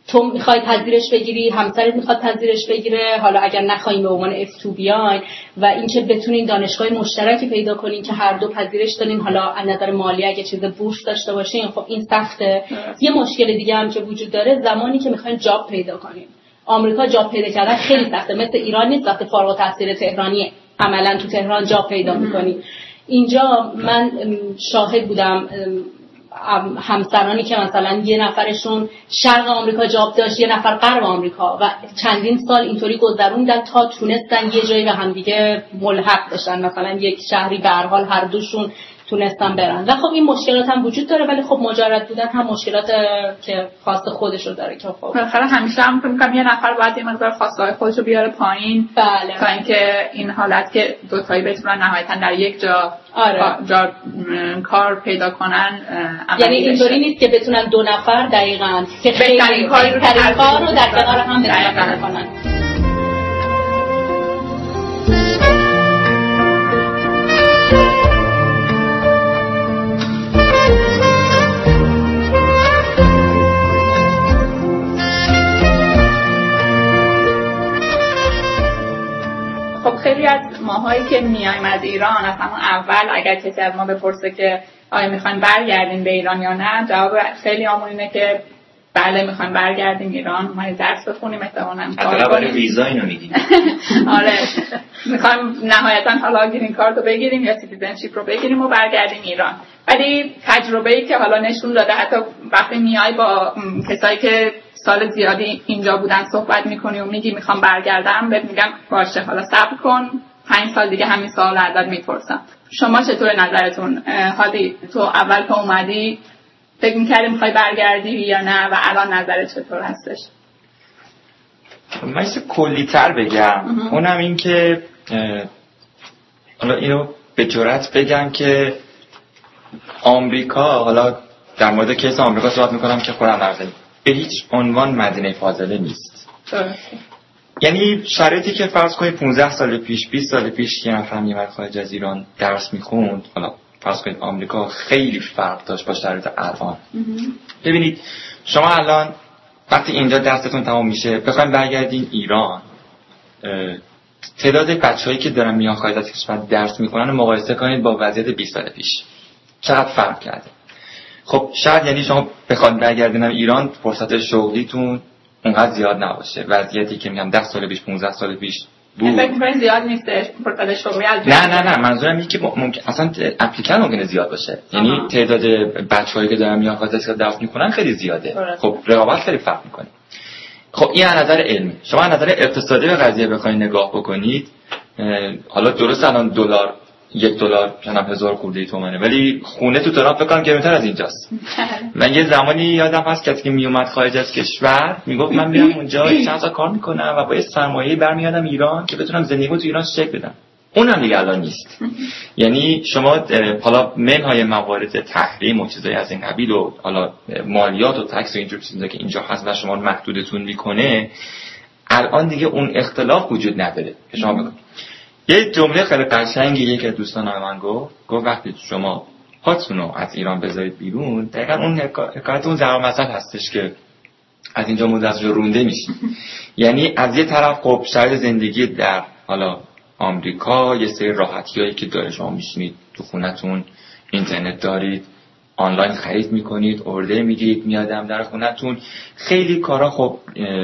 تو میخوای پذیرش بگیری، همسرت میخواد پذیرش بگیره، حالا اگر نخوایم به عنوان اف تو بیاین و اینکه بتونین دانشگاه مشترکی پیدا کنین که هر دو پذیرش دارین، حالا از نظر مالی اگه چیز بورس داشته باشین، خب این سخته. یه مشکل دیگه هم که وجود داره زمانی که میخواین جاب پیدا کنین. آمریکا جاب پیدا کردن خیلی سخته، مثل ایران نیست وقتی فارغ التحصیل تهرانی عملا تو تهران جاب پیدا میکنی. اینجا من شاهد بودم همسرانی که مثلا یه نفرشون شرق آمریکا جاب داشت، یه نفر غرب آمریکا و چندین سال اینطوری گذروندن تا تونستن یه جایی به هم دیگه ملحق بشن، مثلا یک شهری به هر حال هر دوشون تونستن برن. و خب این مشکلات هم وجود داره، ولی خب مجرد بودن هم مشکلات که خاص خودش رو داره که خب بالاخره همیشه هم فکر می‌کنم یه نفر باید یه مقدار خواسته‌های خودش رو بیاره پایین. بله. تا اینکه این حالت که دو تایی بتونن نهایتاً در یک جا آره. جا کار پیدا کنن. یعنی اینطوری نیست که بتونن دو نفر دقیقاً که خیلی کاری رو در کنار هم بتونن کنن. خب خیلی از ماهایی که میایم از ایران، از همون اول اگر کسی از ما بپرسه که آیا میخواین برگردین به ایران یا نه، جواب خیلی عمومی اینه که بله میخوایم برگردیم ایران، ما درس بخونیم، احتمالاً کار کنیم. برای ویزا اینو میگیم. آره میخوایم نهایتاً حالا گرین کارت رو بگیریم یا سیتیزنشیپ رو بگیریم و برگردیم ایران. ولی تجربه‌ای که حالا نشون داده حتی وقتی میای با کسایی که سال زیادی اینجا بودن صحبت میکنی و میگی میخوام برگردم، بهت میگم باشه حالا صبر کن، پنج سال دیگه همین سوال ازت میپرسم. شما چطور نظرتون؟ هادی تو اول که اومدی فکر میکردی میخوای برگردی یا نه و الان نظرت چطور هستش؟ من یه کلی تر بگم، اونم این که حالا اینو به جرات بگم که آمریکا، حالا در مورد کیس آمریکا صحبت میکنم که خودم نرزنی، به هیچ عنوان مدینه فاضله نیست. درسته. یعنی شرایطی که فرض کنید پانزده سال پیش، بیست سال پیش یه نفر میومد خارج از ایران درس میخوند، حالا فرض کنید آمریکا خیلی فرق داشت با شرایط الان. ببینید شما الان وقتی اینجا درستون تمام میشه بخواید برگردین ایران، تعداد بچه‌هایی که دارن میان خارج از کشور درس میکنن مقایسه کنید با وضعیت بیست سال پیش، چقدر فرق کرده. خب شاید یعنی شما بخواید برگردین ایران فرصت شغلیتون اونقدر زیاد نباشه، وضعیتی که میگم ده سال پیش پانزده سال پیش بود. فکر می‌کنید زیاد نیستش فرصت شغلی از نه نه نه منظورم اینه که ممکن اصلا اپلیکن ممکنه زیاد باشه. یعنی آها. تعداد بچه‌هایی که دارن میان خارج از کشور درس میکنن خیلی زیاده. خب رقابت خیلی فرق میکنه. خب این از نظر علمی. شما از نظر اقتصادی به قضیه بخواید نگاه بکنید، حالا درست الان دلار یک دلار چند هزار خورده تومانه، ولی خونه تو تهران فکر کنم گرونتر از اینجاست. من یه زمانی یادم هست کسی که میومد خارج از کشور میگفت من میرم اونجا چند سال کار میکنم و با یه سرمایه برمیادم ایران که بتونم زندگیمو تو ایران شکل بدم. اونم دیگه الان نیست. یعنی شما حالا منهای موارد تحریم و چیزای از این قبیل و حالا مالیات و تکس و اینجور چیزا که اینجا هست و شما محدودتون میکنه، الان دیگه اون اختلاف وجود نداره که شما بکنید. یه جمله خیلی قشنگی یکی از دوستان من گفت، گفت وقتی شما پاتونو از ایران بذارید بیرون، دقیقاً اون حکایت اون ضرب مثل هستش که از اینجا مونده از اونجا رونده میشی. یعنی از یه طرف خب شرایط زندگی در حالا آمریکا یه سری راحتیایی که داره، شما میشینید تو خونتون، اینترنت دارید، آنلاین خرید میکنید، اوردر میگیرید میادم در خونتون، خیلی کارا خب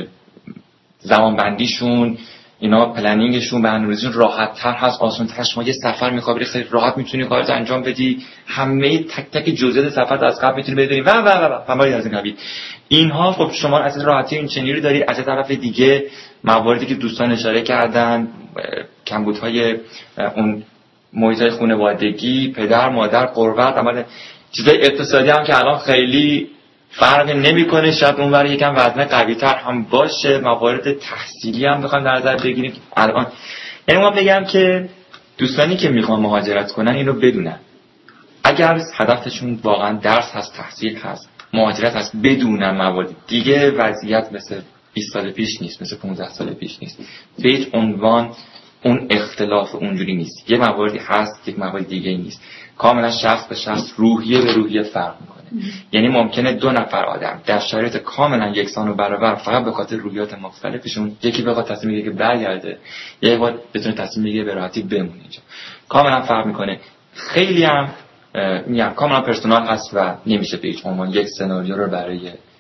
زمان بندیشون اینا پلنینگشون برنامه‌ریزیشون راحت تر هست، آسان تر. شما یه سفر میخوای خیلی راحت میتونی کارت انجام بدی، همه تک تک جزئیات سفر از قبل میتونی بدونی و و و و همه از این قبیل. اینها خب شما از راحتی این چنینی رو داری. از طرف دیگه مواردی که دوستان اشاره کردن، کمبودهای اون محیط خانوادگی، پدر مادر، قربت، عمل چیزای اقتصادی هم که الان خیلی فرق نمیکنه، شاید اونور یکم وزنه قوی تر هم باشه. موارد تحصیلی هم بخوام در نظر بگیریم الان. یعنی ما بگم که دوستانی که میخوان مهاجرت کنن اینو بدونن، اگر هدفشون واقعا درس هست، تحصیل هست، مهاجرت هست، بدونن موارد دیگه وضعیت مثل بیست سال پیش نیست، مثل پانزده سال پیش نیست. به هیچ عنوان اون اختلاف اونجوری نیست. یه مواردی هست، یک موارد دیگه نیست. کاملا شخص به شخص، روحیه به روحیه فرق میکنه. یعنی ممکنه دو نفر آدم در شرایط کاملا یکسان و برابر فقط به خاطر رویات مختلفشون یکی بخواد تصمیم بگیره که برگرده، یکی بخواد بتونه تصمیم بگیره به راحتی بمونه اینجا. کاملا فرق میکنه. خیلی هم میگم کاملا پرسونال هست و نمیشه به هیچ عنوان یک سناریو رو برای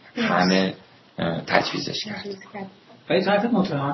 همه تجویزش کرد. ولی طرف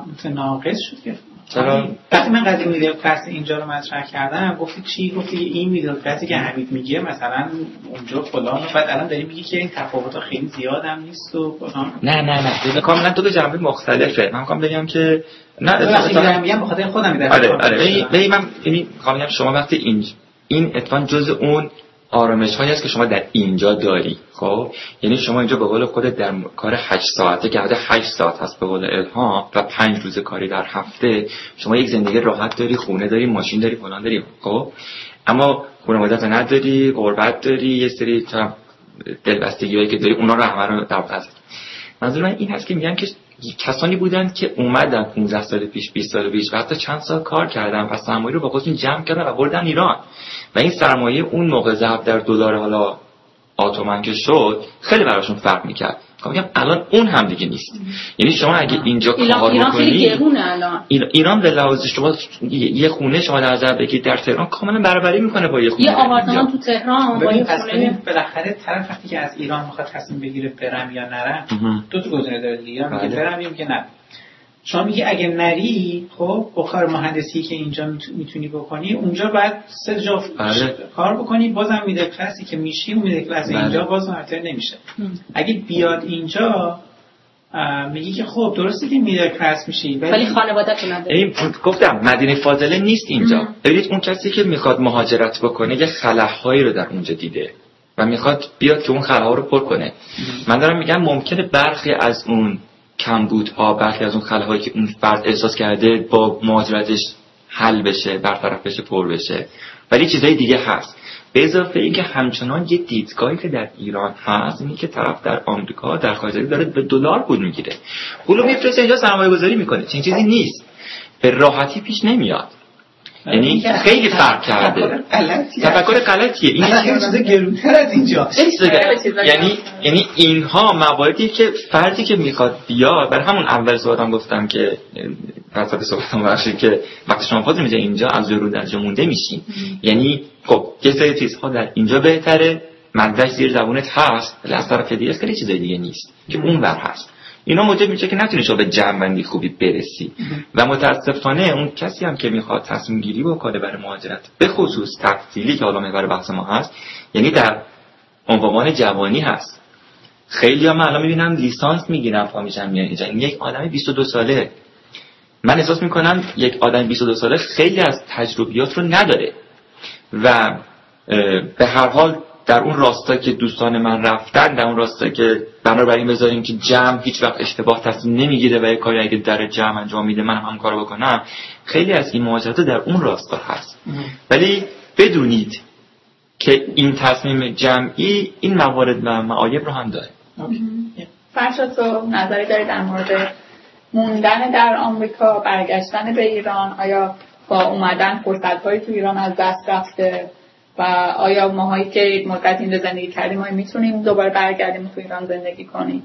متناقض شد که چرا وقتی من قضیه میدل کلاس اینجا رو مطرح کردم گفتی چی؟ گفتی این میدل کلاسی که حمید میگه مثلا اونجا فلان، و بعد الان داری میگی که این تفاوت‌ها خیلی زیاد هم نیست و فلان. نه نه نه کاملا دو تا جنبه مختلفه. من میخوام بگم که نه اصلا میگم به خاطر خودم میدم. آره آره ببین من یعنی میخوام بگم شما وقتی این این اتفاقا جزء اون آرامش هایی است که شما در اینجا داری. خب یعنی شما اینجا به قول خودت در کار هشت ساعته که حدود هشت ساعت هست به قول الهام و پنج روز کاری در هفته، شما یک زندگی راحت داری، خونه داری، ماشین داری، فلان داری. خب اما خانواده‌ت نداری، غربت داری، یه سری تا دلبستگیایی که داری اونا رو همه رو در واقع. منظور من این هست که میگن که کسانی بودند که اومدن پانزده سال پیش، بیست سال پیش و حتی چند سال کار کردن و سرمایه رو با خودشون جمع کردن و بردن ایران و این سرمایه اون موقع ضرب در دلار حالا آتومن که شد خیلی براشون فرق میکرد. میگم الان اون هم دیگه نیست. یعنی شما اگه اینجا کار ایران بکنی خیلی گرونه الان. ایران به لحاظ شما یه خونه شما در نظر بگیرید در تهران کاملا برابری میکنه با یه خونه. یه آپارتمان تو تهران با یه خونه. بالاخره طرف وقتی که از ایران میخواد تصمیم بگیره برم یا نرم دو تا گزینه داره دیگه، یا میگه برم یا میگه نه. شما میگی اگه نری خب با کار مهندسی که اینجا میتونی بکنی اونجا باید سه جا کار بکنی، بازم میدل کلاسی که میشی اون میدل کلاس اینجا باز مرتب نمیشه. اگه بیاد اینجا میگی که خب درسته که میدل کلاس میشی ولی خانواده‌تون نداره. این گفتم مدینه فاضله نیست اینجا. ببینید اون کسی که میخواد مهاجرت بکنه یه خلاهایی رو در اونجا دیده و میخواد بیاد که اون خلاها رو پر کنه. من دارم میگم ممکنه برخی از اون کمبودها، برخی از اون خلاهایی که اون فرد احساس کرده با مهاجرتش حل بشه، برطرف بشه، پر بشه، ولی چیزای دیگه هست. به اضافه اینکه همچنان یه دیدگاهی که در ایران هست اینه که طرف در آمریکا در خارج داره به دلار پول میگیره، پولو میفرسته اینجا سرمایه گذاری میکنه. چنین چیزی نیست، به راحتی پیش نمیاد. یعنی خیلی فرق کرده. تفکر غلطیه. این چیز گرونتر از اینجا. یعنی یعنی اینها مواردی که فردی که میخواد بیاد، برای همون اول صحبتام گفتم که وسط صحبتام بخشید که وقتی شما خودت میشه اینجا از رو در جا مونده میشی. یعنی خب یه سری چیزها در اینجا بهتره، مدرک زیر زبونت هست، ولی از طرف دیگه خیلی چیزای دیگه نیست که اون ور هست. اینا موجب میشه که نتونی شما به جمع‌بندی خوبی برسی و متاسفانه اون کسی هم که میخواد تصمیم گیری بکنه برای مهاجرت به خصوص تحصیلی که حالا محور بحث ما هست، یعنی در عنوان جوانی هست. خیلی ها من الان میبینم لیسانس میگیرن پا میشن میان اینجا. این یک آدم بیست و دو ساله، من احساس میکنم یک آدم بیست و دو ساله خیلی از تجربیات رو نداره و به هر حال در اون راستا که دوستان من رفتن، در اون راستا که بنابراین بذاریم که جمع هیچ وقت اشتباه تصمیم نمیگیره و یک کاری اگه در جمع انجام میده من هم کارو بکنم، خیلی از این مهاجرات در اون راستا هست. ولی بدونید که این تصمیم جمعی این موارد و معایب رو هم داره. فرشاد تو نظری داری در مورد موندن در آمریکا، برگشتن به ایران؟ آیا با اومدن فرصت‌هایی تو ایران از دست رفته و آیا ماهایی که مدت اینجا زندگی کردیم ما میتونیم دوباره برگردیم تو ایران زندگی کنیم؟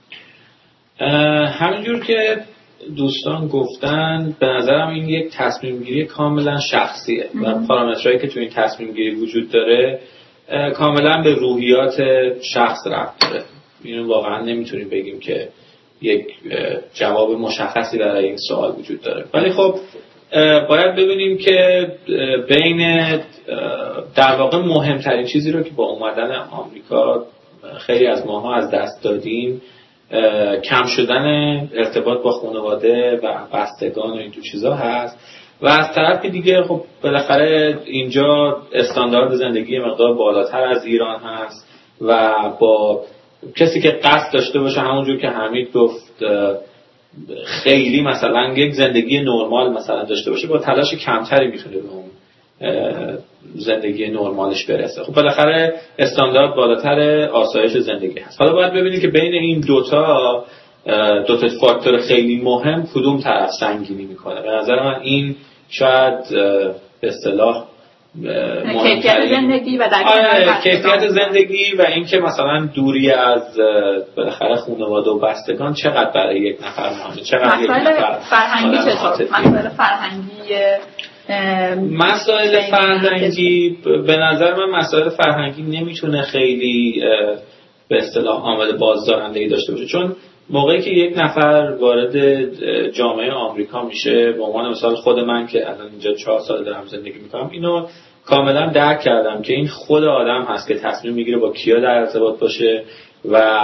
همینجور که دوستان گفتن به نظرم این یک تصمیم گیری کاملا شخصیه و پارامترهایی که تو این تصمیم گیری وجود داره کاملا به روحیات شخص ربط داره. اینو واقعا نمیتونیم بگیم که یک جواب مشخصی برای این سوال وجود داره، ولی خب باید ببینیم که بین در واقع مهمترین چیزی رو که با اومدن آمریکا خیلی از ماها از دست دادیم کم شدن ارتباط با خانواده و بستگان و این تو چیزا هست و از طرف دیگه خب بالاخره اینجا استاندارد زندگی مقدار بالاتر از ایران هست و با کسی که قصد داشته باشه همونجور که حمید گفت خیلی مثلا یک زندگی نرمال مثلا داشته باشه با تلاش کمتری میتونه به اون زندگی نرمالش برسه. خب بالاخره استاندارد بالاتر، آسایش زندگی هست. حالا باید ببینید که بین این دوتا دوتا فاکتور خیلی مهم کدوم طرف سنگینی میکنه. به نظر من این شاید به اصطلاح کیفیت زندگی و در آره کیفیت زندگی و اینکه مثلا دوری از بالاخره خانواده و بستگان چقدر برای یک نفر مهمه، چقدر یک نفر فرهنگی چطور مسائل فرهنگی مسائل فرهنگی به نظر من مسائل فرهنگی نمیتونه خیلی به اصطلاح عامل بازدارنده‌ای داشته باشه، چون موقعی که یک نفر وارد جامعه آمریکا میشه، به عنوان مثال خود من که الان اینجا چهار سال دارم زندگی میکنم، اینو کاملا درک کردم که این خود آدم هست که تصمیم میگیره با کیا در ارتباط باشه و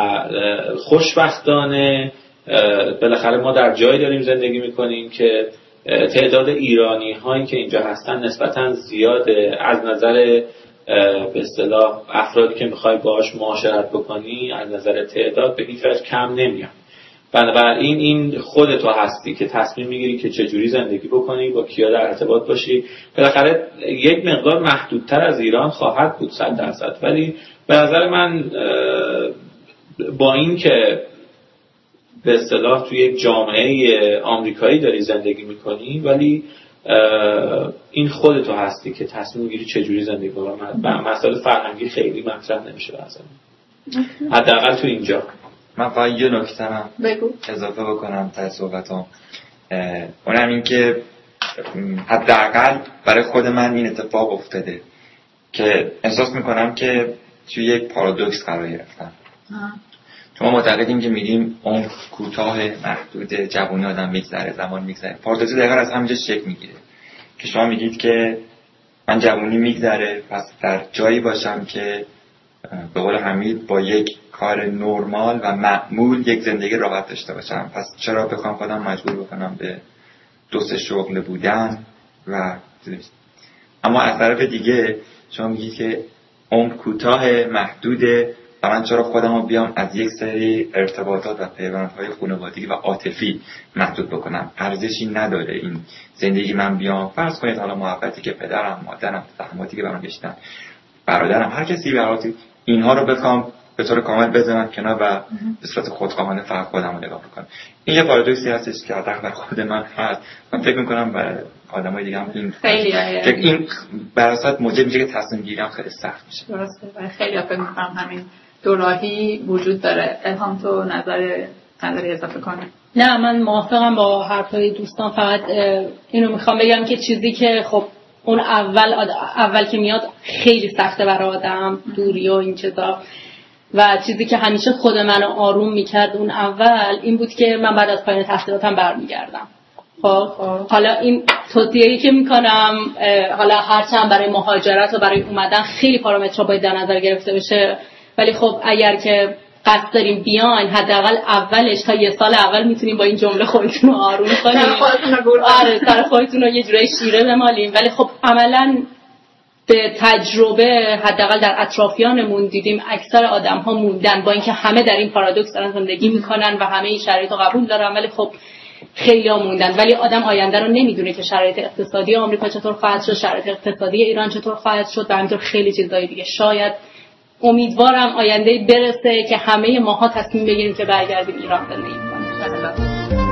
خوشبختانه بالاخره ما در جایی داریم زندگی میکنیم که تعداد ایرانی هایی که اینجا هستن نسبتا زیاده، از نظر به اصطلاح افرادی که میخوای باهاش معاشرت بکنی از نظر تعداد به هیچ وجه کم نمیان. بنابراین این خودت تو هستی که تصمیم میگیری که چجوری زندگی بکنی، با کیا در ارتباط باشی. بالاخره یک مقدار محدودتر از ایران خواهد بود صد درصد، ولی به نظر من با این که به اصطلاح توی یک جامعه آمریکایی داری زندگی میکنی، ولی این خودتو هستی که تصمیم میگیری چجوری زندگی کنی. مسائل فرهنگی خیلی مطرح نمیشه مثلا، حداقل تو اینجا. من فقط یه نکته هم اضافه بکنم تا صحبتام، اونم این که حداقل برای خود من این اتفاق افتاده که احساس میکنم که توی یک پارادوکس قرار گرفتم. چون ما معتقدیم که میریم عمر کوتاه، محدود، جوانی آدم میگذره، زمان میگذره. پارادوکس دقیقاً از همینجا شکل میگیره که شما میگید که من جوانی میگذره، پس در جایی باشم که به قول حمید با یک کار نرمال و معمول یک زندگی راحت داشته باشم. پس چرا بخوام خودم مجبور بکنم به دو سه شغل بودن و اما از طرف دیگه شما میگید که عمر کوتاه، محدوده و من چرا خودم رو بیام از یک سری ارتباطات و پیوندهای خانوادگی و عاطفی محدود بکنم؟ ارزشی نداره این زندگی من بیام فرض کنید حالا محبتی که پدرم، مادرم، زحماتی که برام کشیدن، برادرم، هر کسی براتی اینها رو بخوام به طور کامل بزنم کنار و به صورت خودخواهانه فقط خودم رو نگاه بکنم. این یه پارادوکسی هستش که حداقل خود من هست. من فکر می‌کنم برای آدمای دیگه هم این خیلی که این براسات موجب میشه که تصمیم گیری خیلی سخت میشه. درسته. برای خیلی فکر می‌کنم همین دوراهی وجود داره. الهام تو نظر نظری اضافه کنه؟ نه من موافقم با حرفای دوستان، فقط اینو میخوام بگم که چیزی که خب اون اول اول که میاد خیلی سخته برای آدم، دوری و این چیزا، و چیزی که همیشه خود منو آروم میکرد اون اول این بود که من بعد از پایان تحصیلاتم برمیگردم. خب حالا این توصیه‌ای که میکنم، حالا هرچند برای مهاجرت و برای اومدن خیلی پارامترها باید در نظر گرفته بشه، ولی خب اگر که قصد داریم بیاین حداقل اولش تا یه سال اول میتونیم با این جمله خودتون رو آروم کنیم، آره سر خودتون رو یه جورایی شیره بمالیم. ولی خب عملاً به تجربه حداقل در اطرافیانمون دیدیم اکثر آدم‌ها موندن، با اینکه همه در این پارادوکس دارن زندگی میکنن و همه این شرایط رو قبول دارن، ولی خب خیلی ها موندن. ولی آدم آینده رو نمیدونه که شرایط اقتصادی آمریکا چطور خواهد شد، شرایط اقتصادی ایران چطور خواهد شد و همینطور خیلی چیزای دیگه. شاید امیدوارم آینده برسه که همه ماها تصمیم بگیریم که برگردیم ایران زندگی کنیم.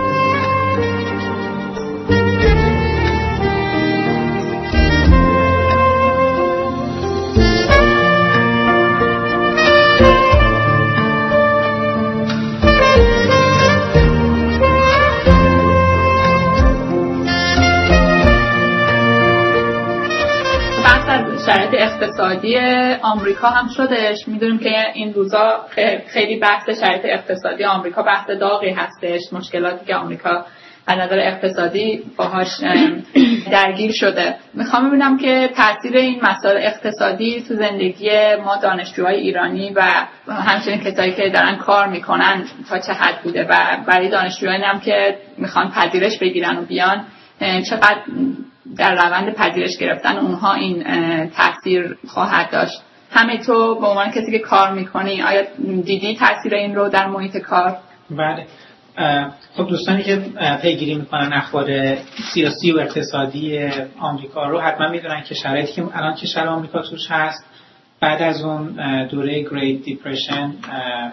شرایط اقتصادی آمریکا هم شدش. میدونیم که این روزا خیلی بحث شرایط اقتصادی آمریکا بحث داغی هستش، مشکلاتی که آمریکا از نظر اقتصادی باهاش درگیر شده. میخوام ببینم که تاثیر این مسائل اقتصادی تو زندگی ما دانشجوهای ایرانی و همچنین کسایی که دارن کار میکنن تا چه حد بوده و برای دانشجوهایی هم که میخوان پذیرش بگیرن و بیان چقدر در روند پذیرش گرفتن اونها این تاثیر خواهد داشت. همه تو به عنوان کسی که کار میکنی آیا دیدی تاثیر این رو در محیط کار؟ بله. خب دوستانی که پیگیری میکنن اخبار سیاسی و اقتصادی آمریکا رو حتما میدونن که شرایطی که الان کشور آمریکا توش هست بعد از اون دوره گریت دیپرشن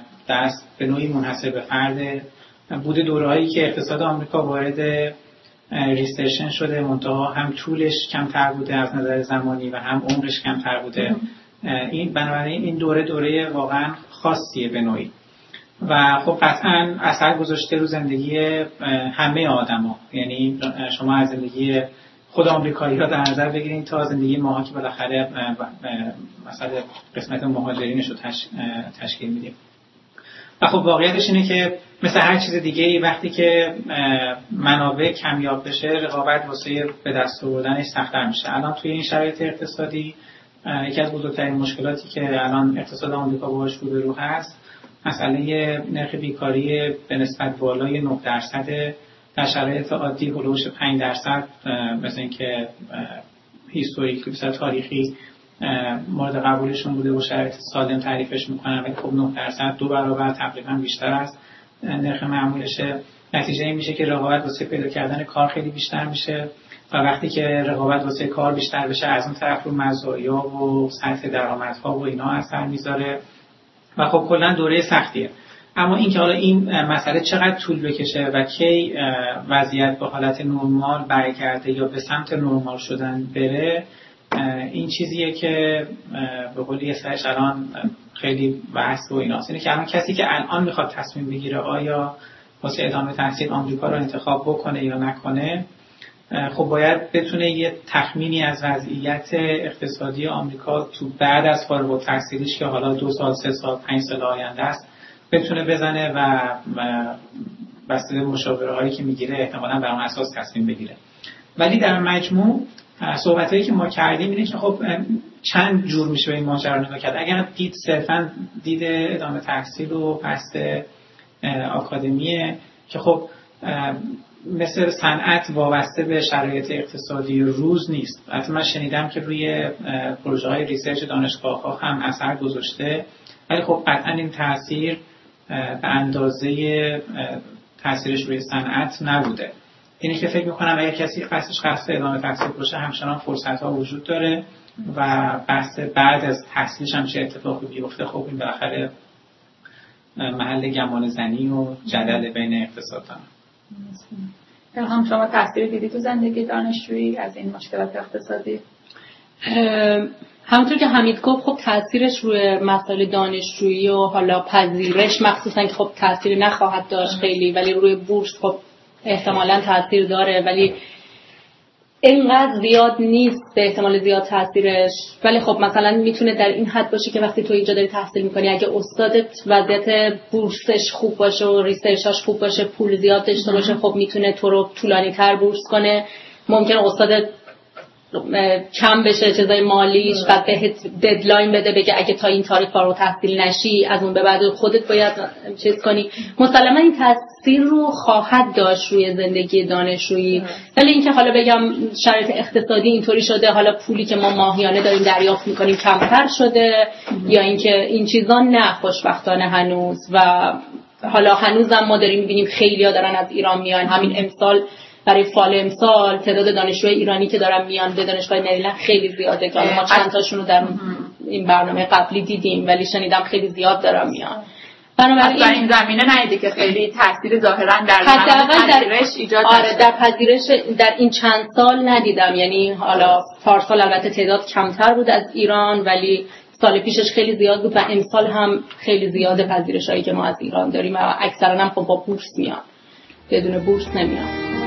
دست به نوعی منحصر به فرد بوده، دوره‌هایی که اقتصاد آمریکا وارد ریستریشن شده، منتها هم طولش کمتر بوده از نظر زمانی و هم عمرش کمتر بوده. این بنابراین این دوره دوره واقعا خاصیه به نوعی و خب قطعا اثر گذاشته رو زندگی همه آدما. یعنی شما از زندگی خود آمریکایی‌ها در نظر بگیرید تا زندگی ماها که بالاخره مثلا قسمت مهاجرینش رو تش... تشکیل میدیم. و خب واقعیتش اینه که مثل هر چیز دیگه وقتی که منابع کمیاب بشه رقابت واسه به دست آوردنش سخت‌تر میشه. الان توی این شرایط اقتصادی یکی از بزرگترین مشکلاتی که الان اقتصاد آمریکا باهاش روبرو هست مسئله نرخ بیکاری به نسبت بالای نه درصد، در شرایط عادی هلوش پنج درصد مثل اینکه هیستوریک به تاریخی مورد قبولشون بوده و شرایط سالم تعریفش میکنن، ولی خب نه درصد دو برابر تقریبا بیشتر از نرخ معمولشه. نتیجه این میشه که رقابت واسه پیدا کردن کار خیلی بیشتر میشه و وقتی که رقابت واسه کار بیشتر بشه از اون طرف رو مزایا و سطح درآمدها و اینا اثر میذاره و خب کلا دوره سختیه. اما اینکه حالا این مسئله چقدر طول بکشه و کی وضعیت به حالت نرمال برگرده یا به سمت نرمال شدن بره، این چیزیه که به قول یه سرش الان خیلی بحث و ایناست. اینه که الان کسی که الان میخواد تصمیم بگیره آیا واسه ادامه تحصیل آمریکا رو انتخاب بکنه یا نکنه، خب باید بتونه یه تخمینی از وضعیت اقتصادی آمریکا تو بعد از فارغ التحصیلیش که حالا دو سال، سه سال، پنج سال آینده است بتونه بزنه و بسته به مشاوره هایی که میگیره احتمالاً بر اون اساس تصمیم بگیره. ولی در مجموع صحبت هایی که ما کردیم اینه که خب چند جور میشه به این ماجرا نگاه کرد. اگر دید صرفاً دید ادامه تحصیل و پست آکادمیه که خب مثل صنعت وابسته به شرایط اقتصادی روز نیست. حتی من شنیدم که روی پروژه های ریسرچ دانشگاه ها هم اثر گذاشته، ولی خب قطعا این تاثیر به اندازه تاثیرش روی صنعت نبوده. اینی که فکر میکنم اگر کسی قصدش قصد ادامه تحصیل باشه همچنان فرصت ها وجود داره و بحث بعد از تحصیلش هم چه اتفاقی بیفته خب این بالاخره محل گمان زنی و جدل بین اقتصاددان. هم شما تاثیر دیدی تو زندگی دانشجویی از این مشکلات اقتصادی؟ همونطور که حمید گفت خب تاثیرش روی مسائل دانشجویی و حالا پذیرش مخصوصا که خب تاثیر نخواهد داشت خیلی، ولی روی بورس خب احتمالاً تاثیر داره ولی اینقدر زیاد نیست به احتمال زیاد تاثیرش. ولی خب مثلا میتونه در این حد باشه که وقتی تو اینجا داری تحصیل میکنی اگه استادت وضعیت بورسش خوب باشه و ریسرچش خوب باشه پول زیاد داشته باشه خب میتونه تو رو طولانی تر بورس کنه. ممکنه استادت کم بشه چیزای مالیش بعد بهت ددلاین بده بگه اگه تا این تاریخ فارغ التحصیل نشی از اون به بعد خودت باید چیز کنی. مسلما این تاثیر رو خواهد داشت روی زندگی دانشجویی، ولی اینکه حالا بگم شرایط اقتصادی اینطوری شده حالا پولی که ما ماهیانه داریم دریافت میکنیم کمتر شده یا اینکه این چیزا نه خوشبختانه هنوز. و حالا هنوزم ما داریم میبینیم خیلی‌ها دارن از ایران میان. همین امسال برای فال امسال تعداد دانشجوی ایرانی که دارن میان به دانشگاه مریلند خیلی زیاده که ما چند تاشون رو در این برنامه قبلی دیدیم ولی شنیدم خیدی زیاد دارن میان. بنابراین این, این زمینه ندیده که خیلی تاثیر ظاهرا در پذیرش ایجاد آره در پذیرش در این چند سال ندیدم. یعنی حالا پارسال البته تعداد کمتر بود از ایران ولی سال پیشش خیلی زیاد بود و امسال هم خیلی زیاده پذیرشایی که ما از ایران داریم و اکثرا هم خب با بورس میان، بدون بورس نمیان.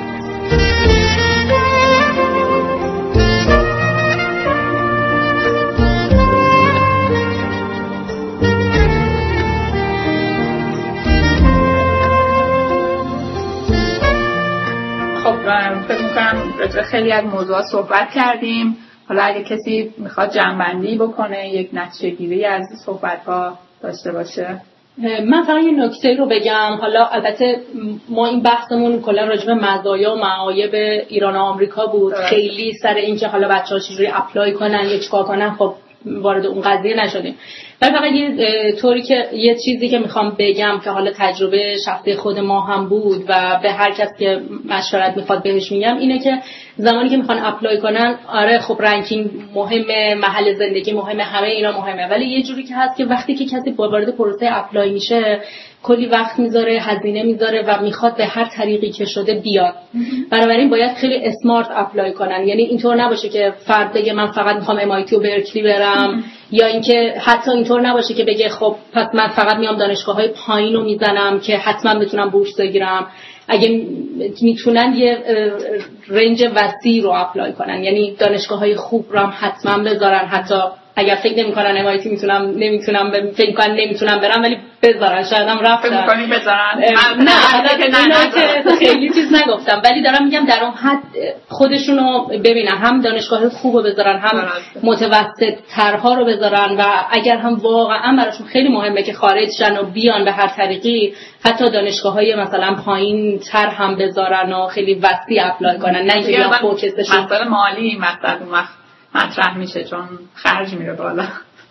فکر میکنم راجع خیلی از موضوعات صحبت کردیم. حالا اگه کسی میخواد جمع‌بندی بکنه یک نتیجه گیری از صحبت‌ها داشته باشه. من فقط یه نکته رو بگم. حالا البته ما این بحثمون کلا راجع به مزایا و معایب ایران و آمریکا بود. خیلی سر اینکه حالا بچه‌ها چجوری اپلای کنن یا چیکار کنن خب وارد اون قضیه نشدیم. ولی فقط یه طوری که یه چیزی که میخوام بگم که حالا تجربه شخصی خود ما هم بود و به هر کس که مشورت میخواد بهش میگم اینه که زمانی که میخوان اپلای کنن، آره خب رنکینگ مهمه، محل زندگی مهمه، همه اینا مهمه، ولی یه جوری که هست که وقتی که کسی وارد پروسه اپلای میشه کلی وقت میذاره، هزینه میذاره و میخواد به هر طریقی که شده بیاد. بنابراین باید خیلی اسمارت اپلای کنن. یعنی اینطور نباشه که فرد بگه من فقط میخوام ام آی تی و برکلی برم، یا اینکه حتی اینطور نباشه که بگه خب پس من فقط میام دانشگاه‌های پایین رو میزنم که حتما بتونم بورس بگیرم. اگه میتونن یه رنج وسیع رو اپلای کنن، یعنی دانشگاه‌های خوب رو هم حتما بذارن، حتی اگر فکر نمی‌کنن ام آی تی میتونم نمیتونم فکر کنن نمیتونم برم ولی بذارن، شاید هم رفتن فکر می‌کنی بذارن. نه البته خیلی چیز نگفتم، ولی دارم میگم در اون حد خودشونو ببینن، هم دانشگاه خوبو بذارن، هم متوسط ترها رو بذارن، و اگر هم واقعا براشون خیلی مهمه که خارج شن و بیان به هر طریقی، حتی دانشگاه‌های مثلا پایین تر هم بذارن و خیلی وسیع اپلای کنن، نه اینکه بیان فوکس بشن. مسئله مالی مثلا اون وقت مطرح میشه چون خرج میره بالا.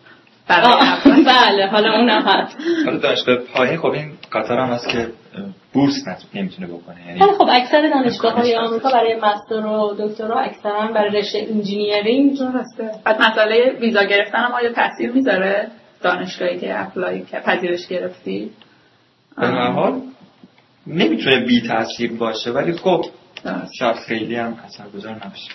بله حالا اونم هست. حالا دانشگاه پایین خب این قطر هم هست که بورس نمیتونه بکنه. یعنی خب اکثر دانشگاه‌های آمریکا برای مستر و دکترا اکثرا برای رشته انجینیرینگ هسته. بعد مسئله ویزا گرفتن هم آیا تاثیر میذاره؟ دانشگاهی که اپلای که پذیرش گرفتی؟ به هر حال نمیتونه بی تاثیر باشه، ولی خب شاید خیلی هم اثرگذار نباشه.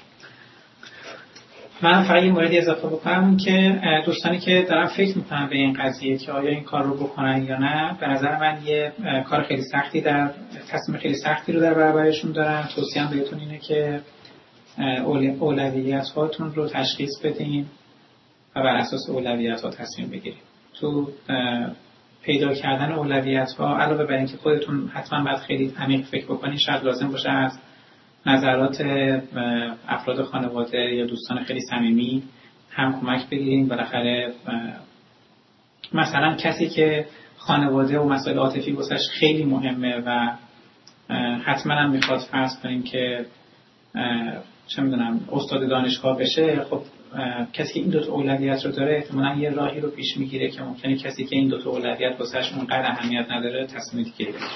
من فقط یه موردی اضافه بکنم که دوستانی که دارن فکر میکنن به این قضیه که آیا این کار رو بکنن یا نه، به نظر من یه کار خیلی سختی در تصمیم خیلی سختی رو در برابرشون دارن. توصیه‌ام بهتون اینه که اولویت هاتون رو تشخیص بدین و بر اساس اولویت ها تصمیم بگیرید. تو پیدا کردن اولویت ها علاوه بر اینکه خودتون حتما باید خیلی عمیق فکر بکنین، شاید لازم باشه از نظرات افراد خانواده یا دوستان خیلی صمیمی هم کمک بگیریم. بالاخره مثلا کسی که خانواده و مسائل عاطفی واسش خیلی مهمه و حتما هم میخواد فرض کنیم که چه میدونم استاد دانشگاه بشه، خب کسی که این دو تا اولویت رو داره احتمالاً یه راهی رو پیش میگیره که ممکنه کسی که این دو تا اولویت واسش اونقدر اهمیت نداره تصمیم دیگه بگیره.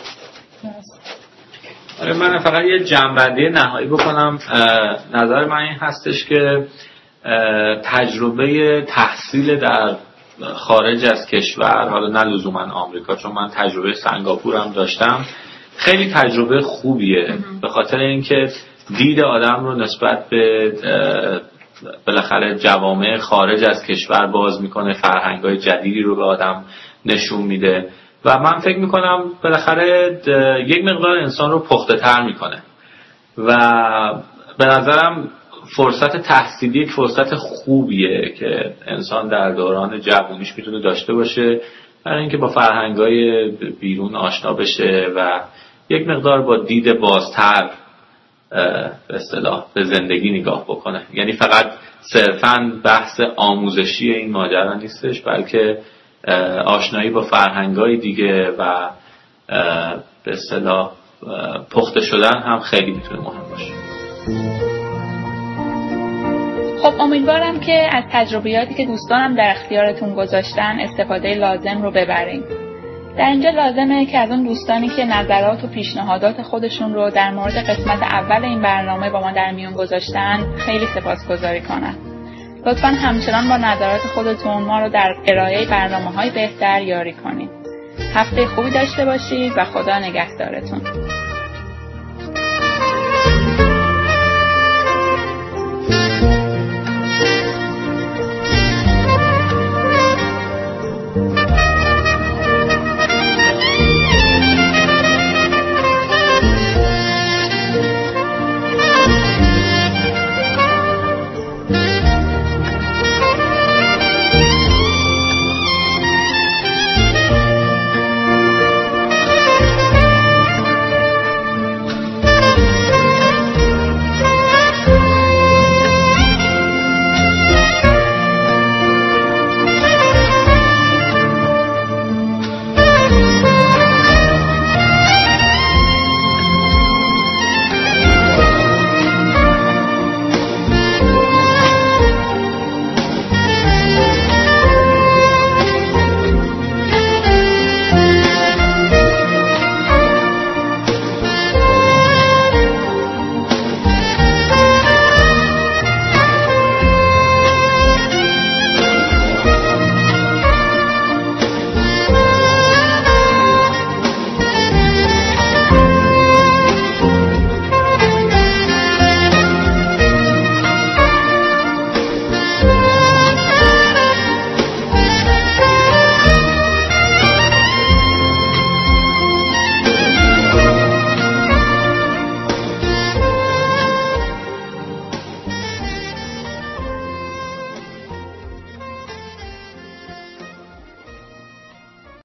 آره من فقط یه جنبندی نهایی بکنم. نظر من این هستش که تجربه تحصیل در خارج از کشور، حالا نه لزوما آمریکا، چون من تجربه سنگاپور هم داشتم، خیلی تجربه خوبیه به خاطر اینکه دید آدم رو نسبت به بالاخره جوامع خارج از کشور باز میکنه، فرهنگ‌های جدیدی رو به آدم نشون میده و من فکر میکنم بالاخره یک مقدار انسان رو پخته تر میکنه و به نظرم فرصت تحصیلی یک فرصت خوبیه که انسان در دوران جوانیش میتونه داشته باشه برای اینکه با فرهنگ‌های بیرون آشنا بشه و یک مقدار با دید بازتر به اصطلاح به زندگی نگاه بکنه. یعنی فقط صرفاً بحث آموزشی این ماجرا نیستش، بلکه آشنایی با فرهنگ‌های دیگه و به اصطلاح پخته شدن هم خیلی میتونه مهم باشه. خب امیدوارم که از تجربیاتی که دوستانم در اختیارتون گذاشتن استفاده لازم رو ببرین. در اینجا لازمه که از اون دوستانی که نظرات و پیشنهادات خودشون رو در مورد قسمت اول این برنامه با ما در میون گذاشتن خیلی سپاسگزاری کنم. لطفاً همچنان با نظرات خودتون ما رو در ارائه برنامه‌های بهتر یاری کنید. هفته خوبی داشته باشید و خدا نگهدارتون.